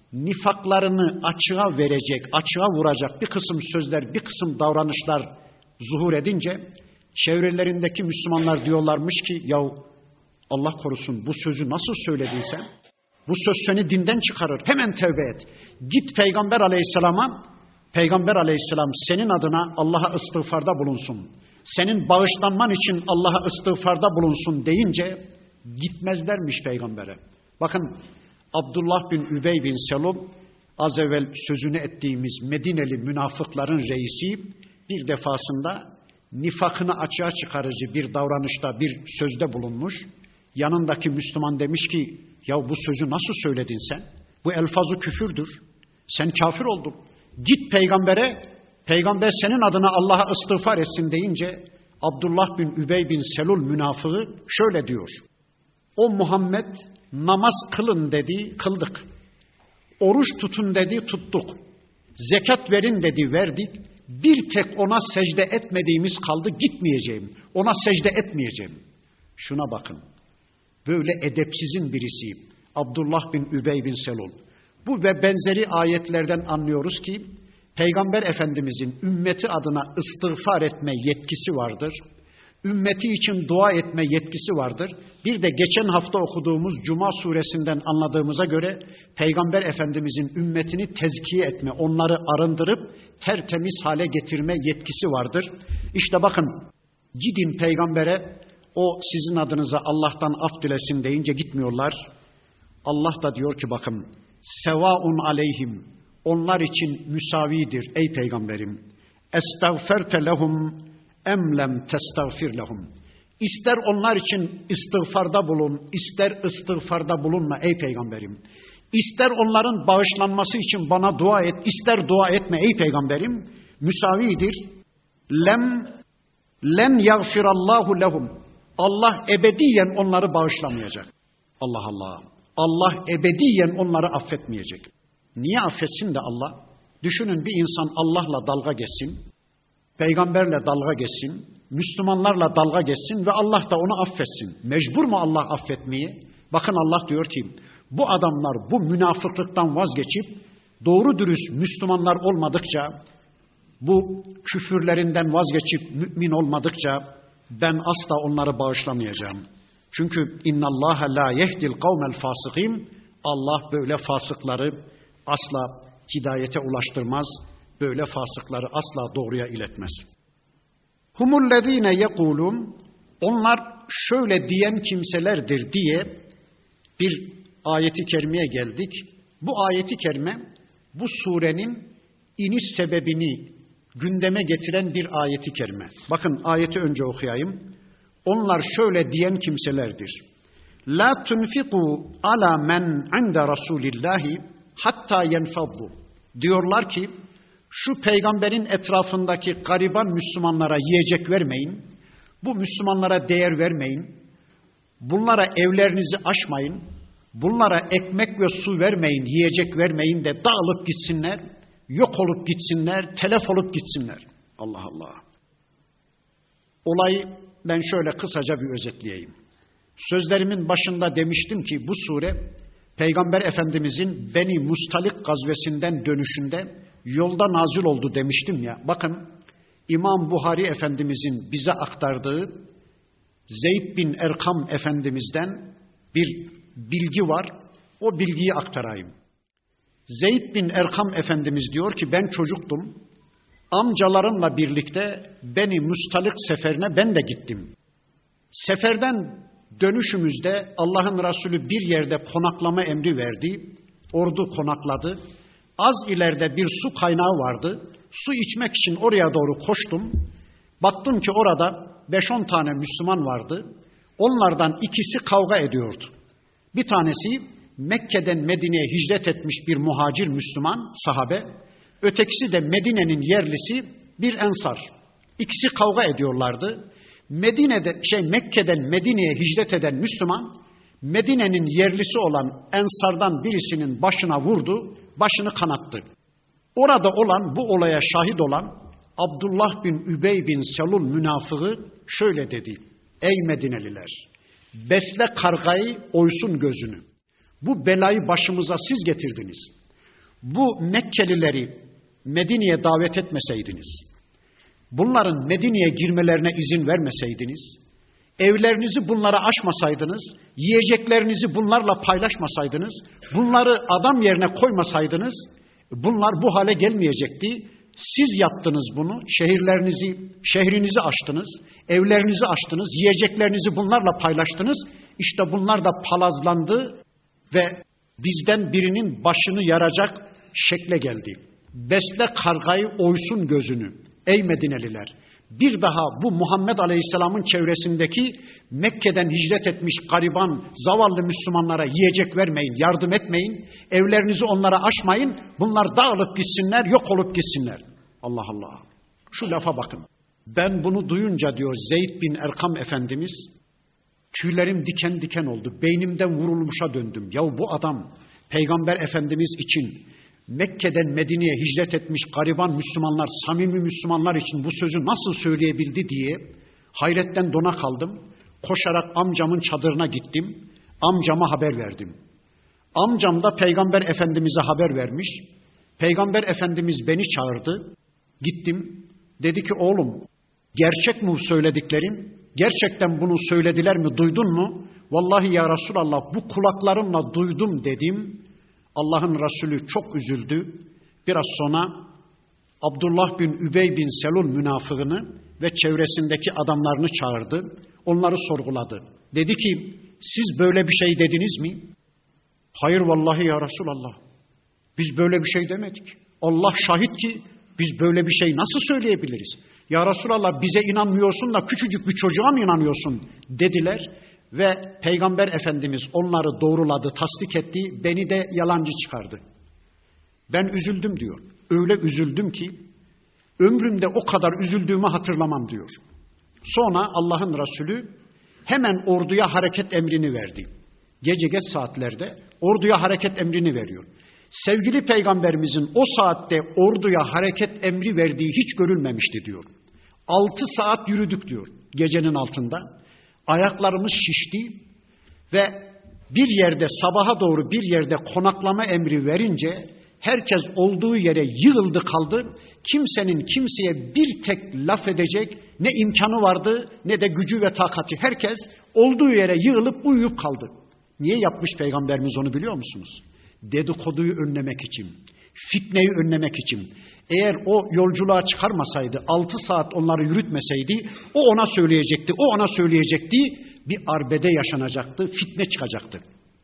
Speaker 1: nifaklarını açığa verecek, açığa vuracak bir kısım sözler, bir kısım davranışlar zuhur edince çevrelerindeki Müslümanlar diyorlarmış ki ya Allah korusun bu sözü nasıl söyledin sen? Bu söz seni dinden çıkarır. Hemen tevbe et. Git Peygamber Aleyhisselam'a. Peygamber Aleyhisselam senin adına Allah'a istiğfarda bulunsun. Senin bağışlanman için Allah'a istiğfarda bulunsun deyince gitmezlermiş peygambere. Bakın Abdullah bin Übey bin Selul az evvel sözünü ettiğimiz Medineli münafıkların reisi bir defasında nifakını açığa çıkarıcı bir davranışta bir sözde bulunmuş. Yanındaki Müslüman demiş ki ya bu sözü nasıl söyledin sen? Bu elfazı küfürdür. Sen kafir oldun. Git peygambere, peygamber senin adına Allah'a istiğfar etsin deyince Abdullah bin Übey bin Selul münafığı şöyle diyor. O Muhammed namaz kılın dedi, kıldık. Oruç tutun dedi, tuttuk. Zekat verin dedi, verdik. Bir tek ona secde etmediğimiz kaldı, gitmeyeceğim. Ona secde etmeyeceğim. Şuna bakın. Böyle edepsizin birisi Abdullah bin Übey bin Selul. Bu ve benzeri ayetlerden anlıyoruz ki Peygamber Efendimizin ümmeti adına istiğfar etme yetkisi vardır. Ümmeti için dua etme yetkisi vardır. Bir de geçen hafta okuduğumuz Cuma suresinden anladığımıza göre Peygamber Efendimizin ümmetini tezkiye etme, onları arındırıp tertemiz hale getirme yetkisi vardır. İşte bakın gidin peygambere o sizin adınıza Allah'tan af dilesin deyince gitmiyorlar. Allah da diyor ki bakın sevaun aleyhim onlar için müsavidir ey peygamberim. Estağferte lehum em lem testağfir lehum. İster onlar için istiğfarda bulun, ister istiğfarda bulunma ey peygamberim. İster onların bağışlanması için bana dua et, ister dua etme ey peygamberim. Müsavidir. Len yagfirallahu lehum. Allah ebediyen onları bağışlamayacak. Allah Allah. Allah ebediyen onları affetmeyecek. Niye affetsin de Allah? Düşünün bir insan Allah'la dalga geçsin, peygamberle dalga geçsin, Müslümanlarla dalga geçsin ve Allah da onu affetsin. Mecbur mu Allah affetmeye? Bakın Allah diyor ki bu adamlar bu münafıklıktan vazgeçip doğru dürüst Müslümanlar olmadıkça, bu küfürlerinden vazgeçip mümin olmadıkça ben asla onları bağışlamayacağım. Çünkü innallâhe lâ yehdil kavmel fasıkîn. Allah böyle fasıkları asla hidayete ulaştırmaz. Böyle fasıkları asla doğruya iletmez. Humullezîne yekulûn. Onlar şöyle diyen kimselerdir diye bir ayeti kerimeye geldik. Bu ayeti kerime bu surenin iniş sebebini gündeme getiren bir ayeti kerime. Bakın ayeti önce okuyayım. Onlar şöyle diyen kimselerdir. La tunfiqu ala men inde Rasulillahi hatta yenfaddu. Diyorlar ki şu peygamberin etrafındaki gariban Müslümanlara yiyecek vermeyin. Bu Müslümanlara değer vermeyin. Bunlara evlerinizi açmayın. Bunlara ekmek ve su vermeyin, yiyecek vermeyin de dağılıp gitsinler, yok olup gitsinler, telef olup gitsinler. Allah Allah. Olayı ben şöyle kısaca bir özetleyeyim. Sözlerimin başında demiştim ki bu sure Peygamber Efendimizin Beni Mustalik gazvesinden dönüşünde yolda nazil oldu demiştim ya. Bakın İmam Buhari Efendimizin bize aktardığı Zeyd bin Erkam Efendimiz'den bir bilgi var. O bilgiyi aktarayım. Zeyd bin Erkam Efendimiz diyor ki ben çocuktum. Amcalarımla birlikte Beni Mustalik seferine ben de gittim. Seferden dönüşümüzde Allah'ın Resulü bir yerde konaklama emri verdi. Ordu konakladı. Az ileride bir su kaynağı vardı. Su içmek için oraya doğru koştum. Baktım ki orada 5-10 tane Müslüman vardı. Onlardan ikisi kavga ediyordu. Bir tanesi Mekke'den Medine'ye hicret etmiş bir muhacir Müslüman sahabe. Ötekisi de Medine'nin yerlisi bir ensar. İkisi kavga ediyorlardı. Mekke'den Medine'ye hicret eden Müslüman Medine'nin yerlisi olan ensardan birisinin başına vurdu, başını kanattı. Orada olan, bu olaya şahit olan Abdullah bin Übey bin Selul münafığı şöyle dedi. Ey Medineliler, besle kargayı, oysun gözünü. Bu belayı başımıza siz getirdiniz. bu Mekkelileri Medine'ye davet etmeseydiniz, bunların Medine'ye girmelerine izin vermeseydiniz, evlerinizi bunlara açmasaydınız, yiyeceklerinizi bunlarla paylaşmasaydınız, bunları adam yerine koymasaydınız, bunlar bu hale gelmeyecekti. Siz yaptınız bunu, şehrinizi açtınız, evlerinizi açtınız, yiyeceklerinizi bunlarla paylaştınız. İşte bunlar da palazlandı ve bizden birinin başını yaracak şekle geldi. Besle kargayı, oysun gözünü. Ey Medineliler! Bir daha bu Muhammed Aleyhisselam'ın çevresindeki Mekke'den hicret etmiş gariban, zavallı Müslümanlara yiyecek vermeyin, yardım etmeyin, evlerinizi onlara açmayın, bunlar dağılıp gitsinler, yok olup gitsinler. Allah Allah! Şu lafa bakın. Ben bunu duyunca diyor Zeyd bin Erkam Efendimiz, tüylerim diken diken oldu, beynimden vurulmuşa döndüm. Yahu bu adam Peygamber Efendimiz için Mekke'den Medine'ye hicret etmiş gariban Müslümanlar, samimi Müslümanlar için bu sözü nasıl söyleyebildi diye hayretten dona kaldım. Koşarak amcamın çadırına gittim. Amcama haber verdim. Amcam da Peygamber Efendimiz'e haber vermiş. Peygamber Efendimiz beni çağırdı. Gittim. Dedi ki oğlum, gerçek mi bu söylediklerim? Gerçekten bunu söylediler mi? Duydun mu? Vallahi ya Resulallah bu kulaklarımla duydum dedim. Allah'ın Resulü çok üzüldü. Biraz sonra Abdullah bin Übey bin Selul münafığını ve çevresindeki adamlarını çağırdı. Onları sorguladı. Dedi ki siz böyle bir şey dediniz mi? Hayır vallahi ya Resulallah. Biz böyle bir şey demedik. Allah şahit ki biz böyle bir şey nasıl söyleyebiliriz? Ya Resulallah bize inanmıyorsun da küçücük bir çocuğa mı inanıyorsun dediler. Ve Peygamber Efendimiz onları doğruladı, tasdik etti, beni de yalancı çıkardı. Ben üzüldüm diyor. Öyle üzüldüm ki ömrümde o kadar üzüldüğümü hatırlamam diyor. Sonra Allah'ın Resulü hemen orduya hareket emrini verdi. Gece geç saatlerde orduya hareket emrini veriyor. Sevgili Peygamberimizin o saatte orduya hareket emri verdiği hiç görülmemişti diyor. 6 saat yürüdük diyor gecenin altında. Ayaklarımız şişti ve bir yerde sabaha doğru bir yerde konaklama emri verince herkes olduğu yere yığıldı kaldı. Kimsenin kimseye bir tek laf edecek ne imkanı vardı ne de gücü ve takati. Herkes olduğu yere yığılıp uyuyup kaldı. Niye yapmış Peygamberimiz onu biliyor musunuz? Dedikoduyu önlemek için, fitneyi önlemek için. Eğer o yolculuğa çıkarmasaydı, 6 saat onları yürütmeseydi, o ona söyleyecekti, o ona söyleyecekti, bir arbede yaşanacaktı, fitne çıkacaktı.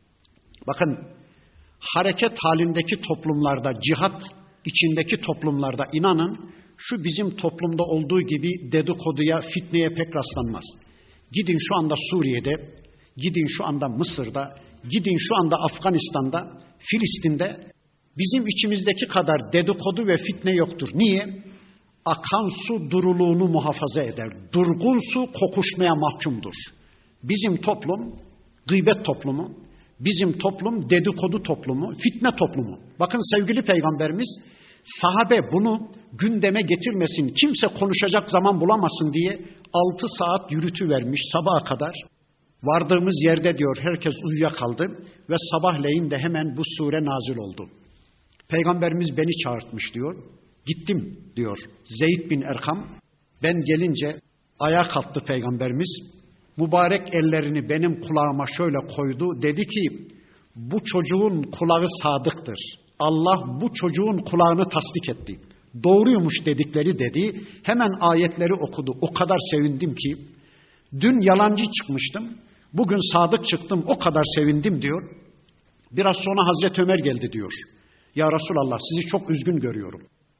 Speaker 1: Bakın, hareket halindeki toplumlarda, cihat içindeki toplumlarda inanın, şu bizim toplumda olduğu gibi dedikoduya, fitneye pek rastlanmaz. Gidin şu anda Suriye'de, gidin şu anda Mısır'da, gidin şu anda Afganistan'da, Filistin'de, bizim içimizdeki kadar dedikodu ve fitne yoktur. Niye? Akan su duruluğunu muhafaza eder. Durgun su kokuşmaya mahkumdur. Bizim toplum gıybet toplumu, bizim toplum dedikodu toplumu, fitne toplumu. Bakın sevgili Peygamberimiz sahabe bunu gündeme getirmesin, kimse konuşacak zaman bulamasın diye 6 saat yürütüvermiş sabaha kadar. Vardığımız yerde diyor herkes uyuyakaldı ve sabahleyin de hemen bu sure nazil oldu. Peygamberimiz beni çağırtmış diyor. Gittim diyor Zeyd bin Erkam. Ben gelince ayağa kalktı Peygamberimiz. Mübarek ellerini benim kulağıma şöyle koydu. Dedi ki bu çocuğun kulağı sadıktır. Allah bu çocuğun kulağını tasdik etti. Doğruymuş dedikleri dedi. Hemen ayetleri okudu. O kadar sevindim ki dün yalancı çıkmıştım. Bugün sadık çıktım. O kadar sevindim diyor. Biraz sonra Hazreti Ömer geldi diyor. Ya Resulallah sizi çok üzgün görüyorum.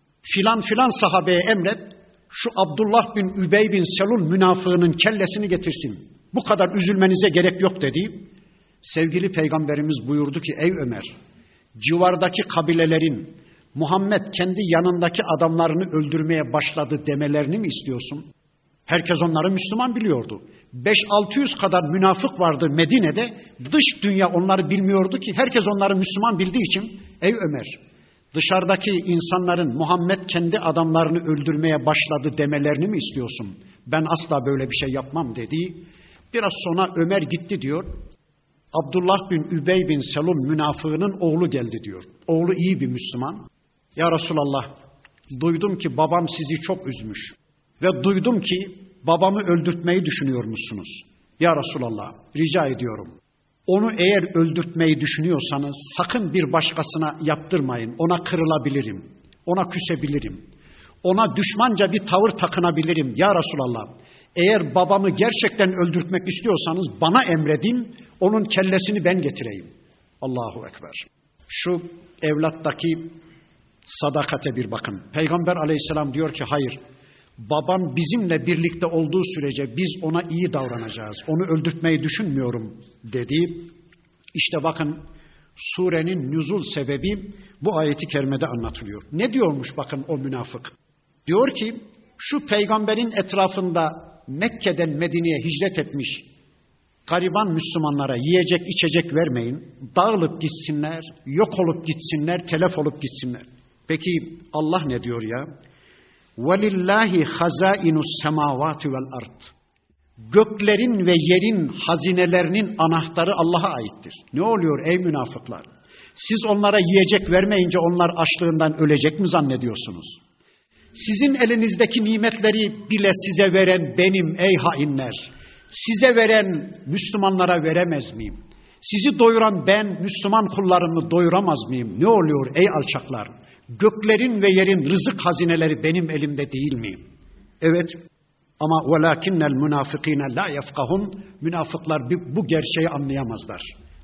Speaker 1: Filan sahabeye emret, şu Abdullah bin Übey bin Selul münafığının kellesini getirsin. Bu kadar üzülmenize gerek yok dedi. Sevgili Peygamberimiz buyurdu ki ey Ömer, civardaki kabilelerin Muhammed kendi yanındaki adamlarını öldürmeye başladı demelerini mi istiyorsun? Herkes onları Müslüman biliyordu. 500-600 kadar münafık vardı Medine'de. Dış dünya onları bilmiyordu ki herkes onları Müslüman bildiği için ey Ömer, dışarıdaki insanların Muhammed kendi adamlarını öldürmeye başladı demelerini mi istiyorsun? Ben asla böyle bir şey yapmam dedi. Biraz sonra Ömer gitti diyor. Abdullah bin Übey bin Selul münafığının oğlu geldi diyor. Oğlu iyi bir Müslüman. Ya Resulallah, duydum ki babam sizi çok üzmüş. Ve duydum ki babamı öldürtmeyi düşünüyormuşsunuz. Ya Resulallah, rica ediyorum. Onu eğer öldürtmeyi düşünüyorsanız sakın bir başkasına yaptırmayın. Ona kırılabilirim. Ona küsebilirim. Ona düşmanca bir tavır takınabilirim. Ya Resulallah, eğer babamı gerçekten öldürtmek istiyorsanız bana emredin, onun kellesini ben getireyim. Allahu Ekber. Şu evlattaki sadakate bir bakın. Peygamber aleyhisselam diyor ki hayır, babam bizimle birlikte olduğu sürece biz ona iyi davranacağız. Onu öldürtmeyi düşünmüyorum dedi. İşte bakın surenin nüzul sebebi bu ayeti kerimede anlatılıyor. Ne diyormuş bakın o münafık? Diyor ki şu peygamberin etrafında Mekke'den Medine'ye hicret etmiş gariban Müslümanlara yiyecek içecek vermeyin. Dağılıp gitsinler, yok olup gitsinler, telef olup gitsinler. Peki Allah ne diyor ya? وَلِلَّهِ خَزَائِنُ السَّمَاوَاتِ وَالْأَرْضِ. Göklerin ve yerin hazinelerinin anahtarı Allah'a aittir. Ne oluyor ey münafıklar? Siz onlara yiyecek vermeyince onlar açlığından ölecek mi zannediyorsunuz? Sizin elinizdeki nimetleri bile size veren benim ey hainler. Size veren Müslümanlara veremez miyim? Sizi doyuran ben Müslüman kullarımı doyuramaz mıyım? Ne oluyor ey alçaklar? Göklerin ve yerin rızık hazineleri benim elimde değil mi? Evet ama وَلَاكِنَّ الْمُنَافِقِينَ لَا يَفْقَهُونَ. Münafıklar bu gerçeği anlayamazlar.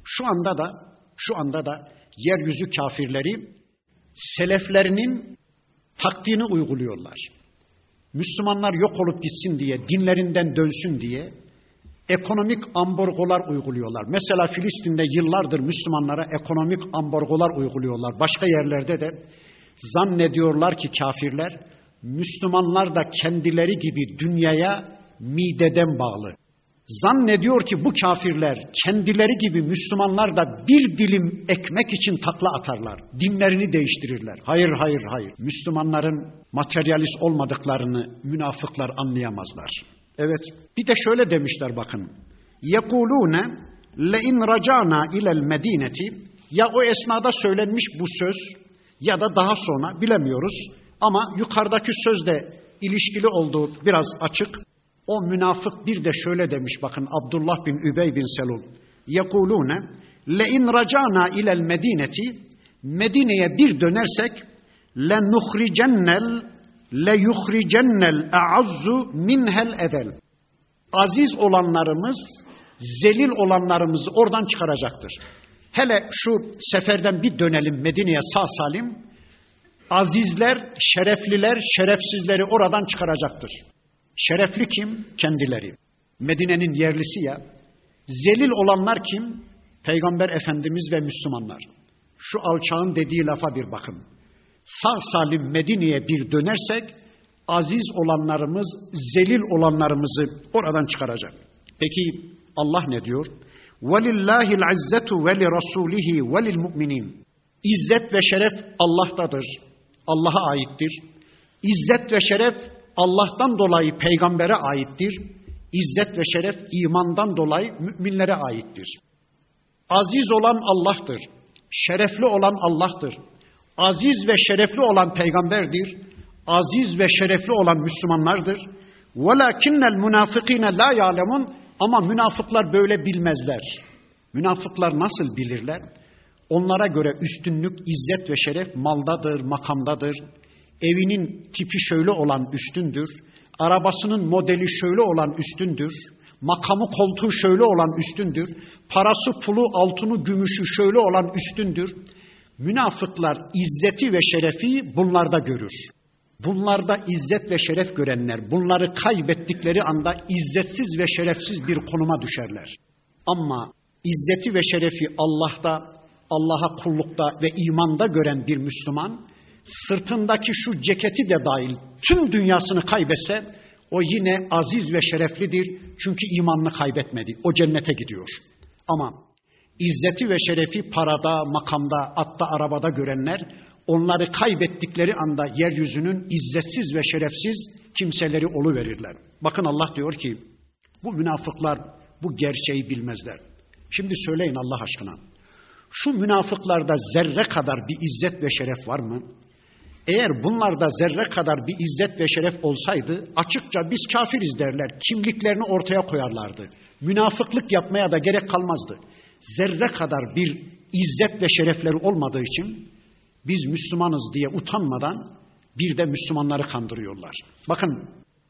Speaker 1: Şu anda da yeryüzü kafirleri seleflerinin taktiğini uyguluyorlar. Müslümanlar yok olup gitsin diye, dinlerinden dönsün diye ekonomik ambargolar uyguluyorlar. Mesela Filistin'de yıllardır Müslümanlara ekonomik ambargolar uyguluyorlar. Başka yerlerde de zannediyorlar ki kafirler, Müslümanlar da kendileri gibi dünyaya mideden bağlı. Zannediyor ki bu kafirler kendileri gibi Müslümanlar da bir dilim ekmek için takla atarlar. Dinlerini değiştirirler. Hayır. Müslümanların materyalist olmadıklarını münafıklar anlayamazlar. Evet, bir de şöyle demişler bakın. يَقُولُونَ لَاِنْ رَجَعْنَا اِلَى الْمَد۪ينَةِ. Ya o esnada söylenmiş bu söz ya da daha sonra bilemiyoruz. Ama yukarıdaki sözle ilişkili olduğu biraz açık. O münafık bir de şöyle demiş bakın Abdullah bin Übey bin Selul. يَقُولُونَ لَاِنْ رَجَعْنَا اِلَى الْمَد۪ينَةِ. Medine'ye bir dönersek لَيُخْرِجَنَّ الْاَعَزُّ مِنْهَا الْاَذَلِ. Aziz olanlarımız, zelil olanlarımızı oradan çıkaracaktır. Hele şu seferden bir dönelim Medine'ye sağ salim. Azizler, şerefliler, şerefsizleri oradan çıkaracaktır. Şerefli kim? Kendileri. Medine'nin yerlisi ya. Zelil olanlar kim? Peygamber Efendimiz ve Müslümanlar. Şu alçağın dediği lafa bir bakın. Sağ salim Medine'ye bir dönersek aziz olanlarımız, zelil olanlarımızı oradan çıkaracak. Peki Allah ne diyor? وَلِلَّهِ الْعِزَّةُ وَلِرَسُولِهِ وَلِلْمُؤْمِنِينَ. İzzet ve şeref Allah'tadır. Allah'a aittir. İzzet ve şeref Allah'tan dolayı peygambere aittir. İzzet ve şeref imandan dolayı müminlere aittir. Aziz olan Allah'tır. Şerefli olan Allah'tır. Aziz ve şerefli olan peygamberdir. Aziz ve şerefli olan Müslümanlardır. وَلَاكِنَّ الْمُنَافِقِينَ لَا يَعْلَمُونَ. Ama münafıklar böyle bilmezler. Münafıklar nasıl bilirler? Onlara göre üstünlük, izzet ve şeref maldadır, makamdadır. Evinin tipi şöyle olan üstündür. Arabasının modeli şöyle olan üstündür. Makamı koltuğu şöyle olan üstündür. Parası, pulu, altını, gümüşü şöyle olan üstündür. Münafıklar izzeti ve şerefi bunlarda görür. Bunlarda izzet ve şeref görenler, bunları kaybettikleri anda izzetsiz ve şerefsiz bir konuma düşerler. Ama izzeti ve şerefi Allah'ta, Allah'a kullukta ve imanda gören bir Müslüman, sırtındaki şu ceketi de dahil tüm dünyasını kaybetse, o yine aziz ve şereflidir. Çünkü imanını kaybetmedi. O cennete gidiyor. Ama İzzeti ve şerefi parada, makamda, atta, arabada görenler, onları kaybettikleri anda yeryüzünün izzetsiz ve şerefsiz kimseleri oluverirler. Bakın Allah diyor ki, bu münafıklar bu gerçeği bilmezler. Şimdi söyleyin Allah aşkına. Şu münafıklarda zerre kadar bir izzet ve şeref var mı? Eğer bunlarda zerre kadar bir izzet ve şeref olsaydı açıkça biz kafiriz derler. Kimliklerini ortaya koyarlardı. Münafıklık yapmaya da gerek kalmazdı. Zerre kadar bir izzet ve şerefleri olmadığı için biz Müslümanız diye utanmadan bir de Müslümanları kandırıyorlar. Bakın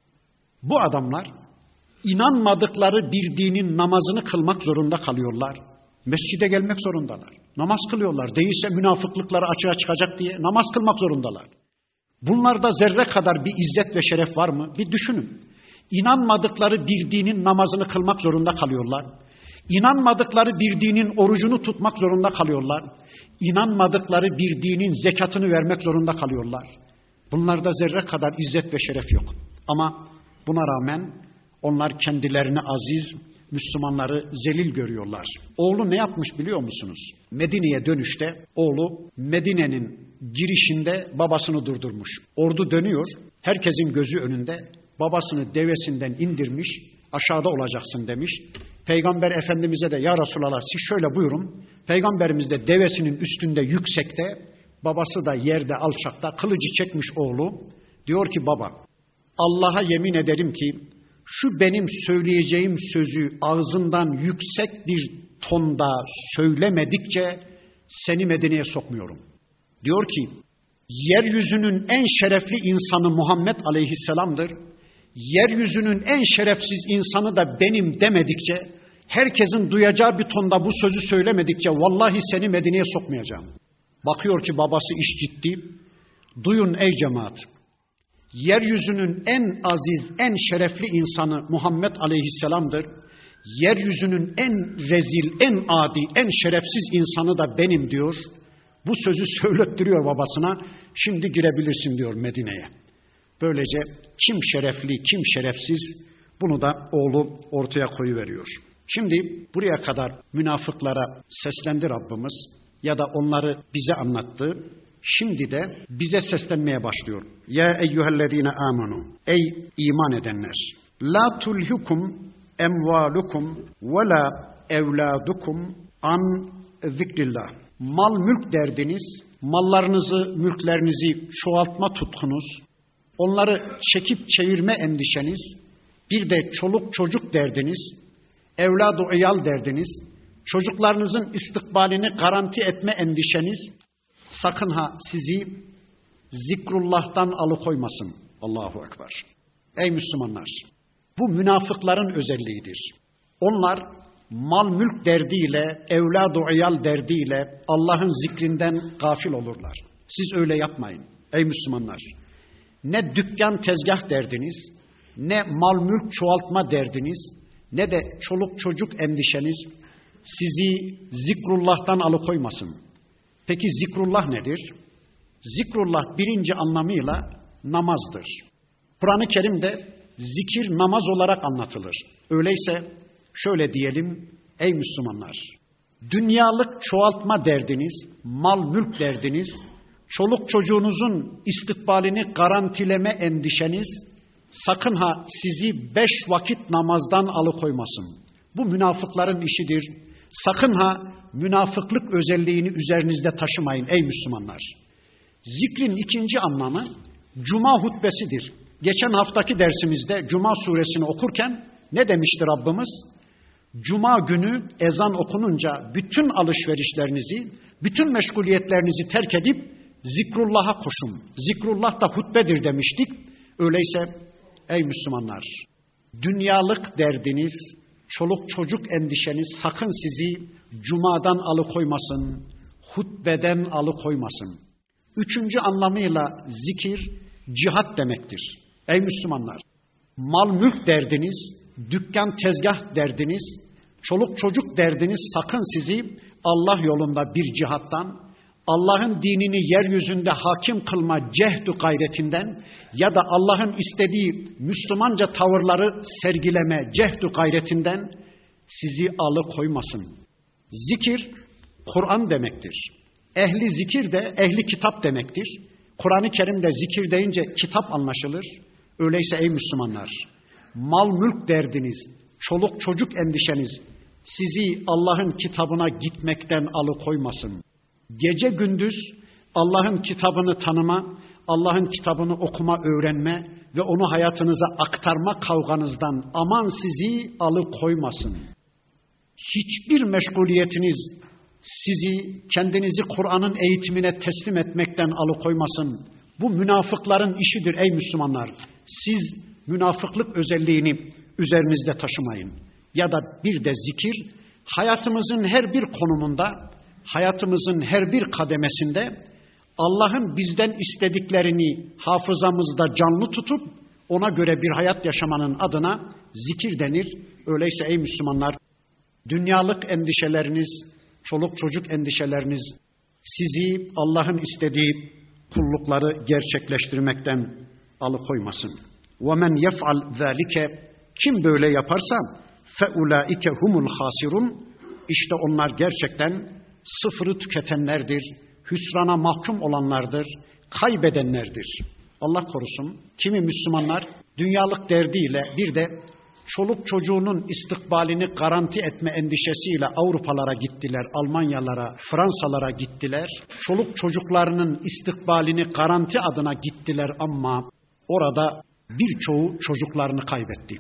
Speaker 1: bu adamlar inanmadıkları bir dinin namazını kılmak zorunda kalıyorlar. Mescide gelmek zorundalar. Namaz kılıyorlar. Değilse münafıklıkları açığa çıkacak diye namaz kılmak zorundalar. Bunlarda zerre kadar bir izzet ve şeref var mı? Bir düşünün. İnanmadıkları bir dinin namazını kılmak zorunda kalıyorlar. İnanmadıkları bir dinin orucunu tutmak zorunda kalıyorlar. İnanmadıkları bir dinin zekatını vermek zorunda kalıyorlar. Bunlarda zerre kadar izzet ve şeref yok. Ama buna rağmen onlar kendilerini aziz, Müslümanları zelil görüyorlar. Oğlu ne yapmış biliyor musunuz? Medine'ye dönüşte oğlu Medine'nin girişinde babasını durdurmuş. Ordu dönüyor, herkesin gözü önünde babasını devesinden indirmiş, aşağıda olacaksın demiş. Peygamber Efendimiz'e de ya Resulallah siz şöyle buyurun. Peygamberimiz de devesinin üstünde yüksekte, babası da yerde alçakta, kılıcı çekmiş oğlu. Diyor ki baba, Allah'a yemin ederim ki şu benim söyleyeceğim sözü ağzından yüksek bir tonda söylemedikçe seni Medine'ye sokmuyorum. Diyor ki yeryüzünün en şerefli insanı Muhammed Aleyhisselam'dır. Yeryüzünün en şerefsiz insanı da benim demedikçe, herkesin duyacağı bir tonda bu sözü söylemedikçe vallahi seni Medine'ye sokmayacağım. Bakıyor ki babası iş ciddi. Duyun ey cemaat. Yeryüzünün en aziz, en şerefli insanı Muhammed Aleyhisselam'dır. Yeryüzünün en rezil, en adi, en şerefsiz insanı da benim diyor. Bu sözü söylettiriyor babasına. Şimdi girebilirsin diyor Medine'ye. Böylece kim şerefli, kim şerefsiz bunu da oğlu ortaya koyuveriyor. Şimdi buraya kadar münafıklara seslendi Rabbimiz ya da onları bize anlattı. Şimdi de bize seslenmeye başlıyor. Ya eyyühellezine amenu. Ey iman edenler. La tulhukum emvalukum ve la evladukum an zikrillah. Mal mülk derdiniz, mallarınızı, mülklerinizi çoğaltma tutkunuz, onları çekip çevirme endişeniz, bir de çoluk çocuk derdiniz, evladu iyal derdiniz, çocuklarınızın istikbalini garanti etme endişeniz, sakın ha sizi zikrullah'tan alıkoymasın. Allahu Ekber. Ey Müslümanlar, bu münafıkların özelliğidir. Onlar mal mülk derdiyle, evladu iyal derdiyle Allah'ın zikrinden gafil olurlar. Siz öyle yapmayın ey Müslümanlar. Ne dükkan tezgah derdiniz, ne mal mülk çoğaltma derdiniz, ne de çoluk çocuk endişeniz sizi zikrullah'tan alıkoymasın. Peki zikrullah nedir? Zikrullah birinci anlamıyla namazdır. Kur'an-ı Kerim'de zikir namaz olarak anlatılır. Öyleyse şöyle diyelim ey Müslümanlar, dünyalık çoğaltma derdiniz, mal mülk derdiniz, çoluk çocuğunuzun istikbalini garantileme endişeniz, sakın ha sizi 5 vakit namazdan alıkoymasın. Bu münafıkların işidir. Sakın ha münafıklık özelliğini üzerinizde taşımayın ey Müslümanlar. Zikrin ikinci anlamı Cuma hutbesidir. Geçen haftaki dersimizde Cuma suresini okurken ne demişti Rabbimiz? Cuma günü ezan okununca bütün alışverişlerinizi, bütün meşguliyetlerinizi terk edip zikrullah'a koşun. Zikrullah da hutbedir demiştik. Öyleyse ey Müslümanlar, dünyalık derdiniz, çoluk çocuk endişeniz sakın sizi Cuma'dan alıkoymasın, hutbeden alıkoymasın. Üçüncü anlamıyla zikir, cihat demektir. Ey Müslümanlar, mal mülk derdiniz, dükkan tezgah derdiniz, çoluk çocuk derdiniz sakın sizi Allah yolunda bir cihattan, Allah'ın dinini yeryüzünde hakim kılma cehd-ü gayretinden ya da Allah'ın istediği Müslümanca tavırları sergileme cehd-ü gayretinden sizi alıkoymasın. Zikir, Kur'an demektir. Ehli zikir de ehli kitap demektir. Kur'an-ı Kerim'de zikir deyince kitap anlaşılır. Öyleyse ey Müslümanlar, mal mülk derdiniz, çoluk çocuk endişeniz sizi Allah'ın kitabına gitmekten alıkoymasın. Gece gündüz Allah'ın kitabını tanıma, Allah'ın kitabını okuma, öğrenme ve onu hayatınıza aktarma kavganızdan aman sizi alıkoymasın. Hiçbir meşguliyetiniz sizi kendinizi Kur'an'ın eğitimine teslim etmekten alıkoymasın. Bu münafıkların işidir ey Müslümanlar. Siz münafıklık özelliğini üzerinizde taşımayın. Ya da bir de zikir, hayatımızın her bir konumunda, hayatımızın her bir kademesinde Allah'ın bizden istediklerini hafızamızda canlı tutup ona göre bir hayat yaşamanın adına zikir denir. Öyleyse ey Müslümanlar, dünyalık endişeleriniz, çoluk çocuk endişeleriniz sizi Allah'ın istediği kullukları gerçekleştirmekten alıkoymasın. وَمَنْ يَفْعَلْ ذَٰلِكَ Kim böyle yaparsa فَاُولَٰئِكَ هُمُ الْخَاسِرُونَ İşte onlar gerçekten sıfırı tüketenlerdir, hüsrana mahkum olanlardır, kaybedenlerdir. Allah korusun, kimi Müslümanlar dünyalık derdiyle bir de çoluk çocuğunun istikbalini garanti etme endişesiyle Avrupalara gittiler, Almanyalara, Fransalara gittiler. Çoluk çocuklarının istikbalini garanti adına gittiler ama orada birçoğu çocuklarını kaybetti.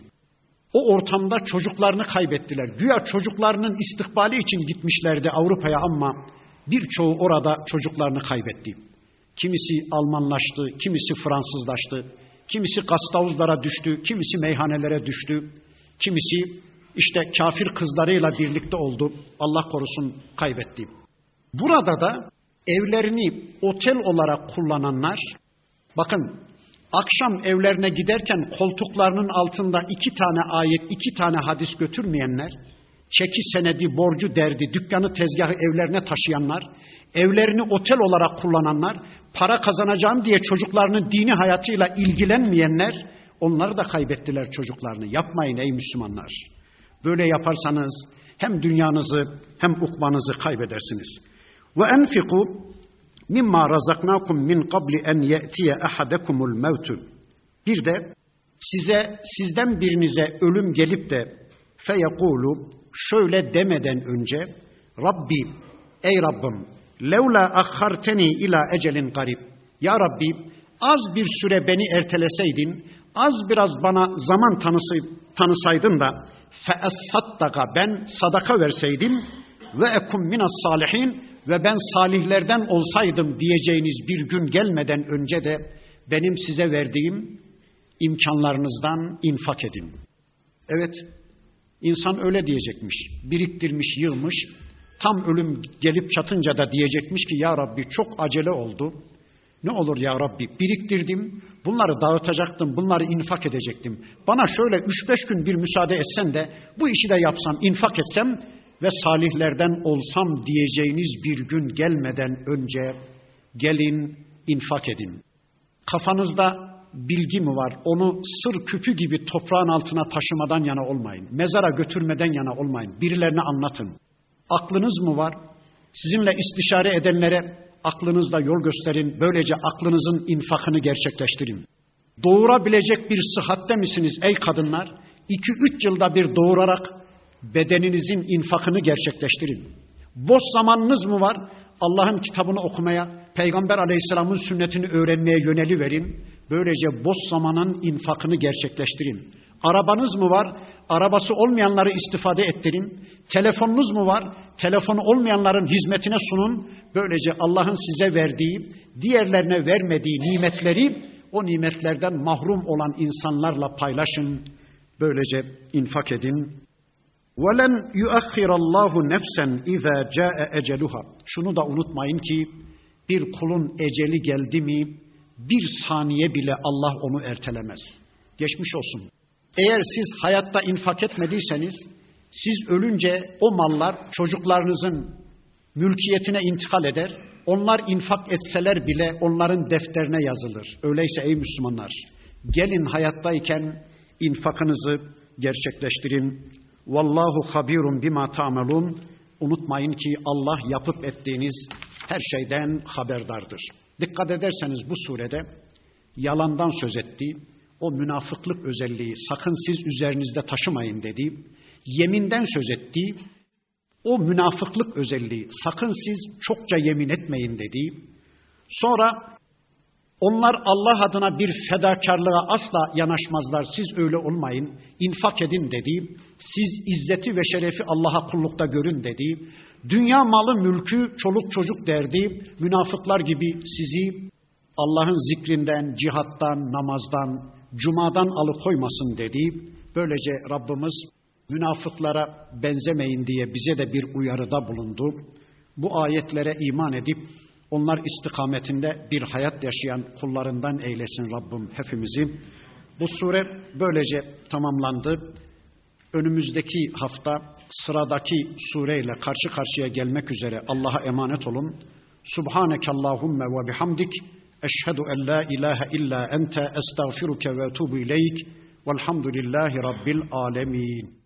Speaker 1: O ortamda çocuklarını kaybettiler. Güya çocuklarının istikbali için gitmişlerdi Avrupa'ya ama birçoğu orada çocuklarını kaybetti. Kimisi Almanlaştı, kimisi Fransızlaştı, kimisi gastavuzlara düştü, kimisi meyhanelere düştü, kimisi işte kafir kızlarıyla birlikte oldu. Allah korusun kaybetti. Burada da evlerini otel olarak kullananlar, bakın akşam evlerine giderken koltuklarının altında 2 tane ayet, 2 tane hadis götürmeyenler, çeki senedi, borcu derdi, dükkanı tezgahı evlerine taşıyanlar, evlerini otel olarak kullananlar, para kazanacağım diye çocuklarının dini hayatıyla ilgilenmeyenler, onlar da kaybettiler çocuklarını. Yapmayın ey Müslümanlar. Böyle yaparsanız hem dünyanızı hem ukbanızı kaybedersiniz. Ve enfiku mimma razaknakum min qabli en ye'tiye ahadakumul mevtu. Bir de sizden birinize ölüm gelip de feyekulu şöyle demeden önce Rabbi, ey Rabbim, levla akharteni ila ecelin garib. Ya Rabbi, az bir süre beni erteleseydin, az biraz bana zaman tanısaydın da feessaddaka, ben sadaka verseydim ve ekum minas salihin, ve ben salihlerden olsaydım diyeceğiniz bir gün gelmeden önce de benim size verdiğim imkanlarınızdan infak edin. Evet, insan öyle diyecekmiş, biriktirmiş, yığmış, tam ölüm gelip çatınca da diyecekmiş ki ya Rabbi çok acele oldu. Ne olur ya Rabbi, biriktirdim, bunları dağıtacaktım, bunları infak edecektim. Bana şöyle 3-5 gün bir müsaade etsen de bu işi de yapsam, infak etsem ve salihlerden olsam diyeceğiniz bir gün gelmeden önce gelin infak edin. Kafanızda bilgi mi var? Onu sır küpü gibi toprağın altına taşımadan yana olmayın. Mezara götürmeden yana olmayın. Birilerine anlatın. Aklınız mı var? Sizinle istişare edenlere aklınızla yol gösterin. Böylece aklınızın infakını gerçekleştirin. Doğurabilecek bir sıhhatte misiniz ey kadınlar? 2-3 yılda bir doğurarak bedeninizin infakını gerçekleştirin. Boş zamanınız mı var? Allah'ın kitabını okumaya, Peygamber Aleyhisselam'ın sünnetini öğrenmeye yöneliverin. Böylece boş zamanın infakını gerçekleştirin. Arabanız mı var? Arabası olmayanları istifade ettirin. Telefonunuz mu var? Telefonu olmayanların hizmetine sunun. Böylece Allah'ın size verdiği, diğerlerine vermediği nimetleri o nimetlerden mahrum olan insanlarla paylaşın. Böylece infak edin. وَلَنْ يُؤَخِّرَ اللّٰهُ نَفْسًا اِذَا جَاءَ اَجَلُهَا Şunu da unutmayın ki bir kulun eceli geldi mi bir saniye bile Allah onu ertelemez. Geçmiş olsun. Eğer siz hayatta infak etmediyseniz siz ölünce o mallar çocuklarınızın mülkiyetine intikal eder. Onlar infak etseler bile onların defterine yazılır. Öyleyse ey Müslümanlar, gelin hayattayken infakınızı gerçekleştirin. Vallahu habirun bima ta'malun. Unutmayın ki Allah yapıp ettiğiniz her şeyden haberdardır. Dikkat ederseniz bu surede yalandan söz etti. O münafıklık özelliği sakın siz üzerinizde taşımayın dedi. yeminden söz ettiği, o münafıklık özelliği, sakın siz çokça yemin etmeyin dediği, sonra onlar Allah adına bir fedakarlığa asla yanaşmazlar, siz öyle olmayın, infak edin dediği, siz izzeti ve şerefi Allah'a kullukta görün dediği, dünya malı mülkü çoluk çocuk derdi, münafıklar gibi sizi Allah'ın zikrinden, cihattan, namazdan, cumadan alıkoymasın dediği, böylece Rabbimiz münafıklara benzemeyin diye bize de bir uyarıda bulundu. Bu ayetlere iman edip onlar istikametinde bir hayat yaşayan kullarından eylesin Rabbim hepimizi. Bu sure böylece tamamlandı. Önümüzdeki hafta sıradaki sureyle karşı karşıya gelmek üzere Allah'a emanet olun. Subhaneke Allahümme ve bihamdik. Eşhedü en la ilahe illa ente estağfiruke ve etubu ileyk. Velhamdülillahi Rabbil alemin.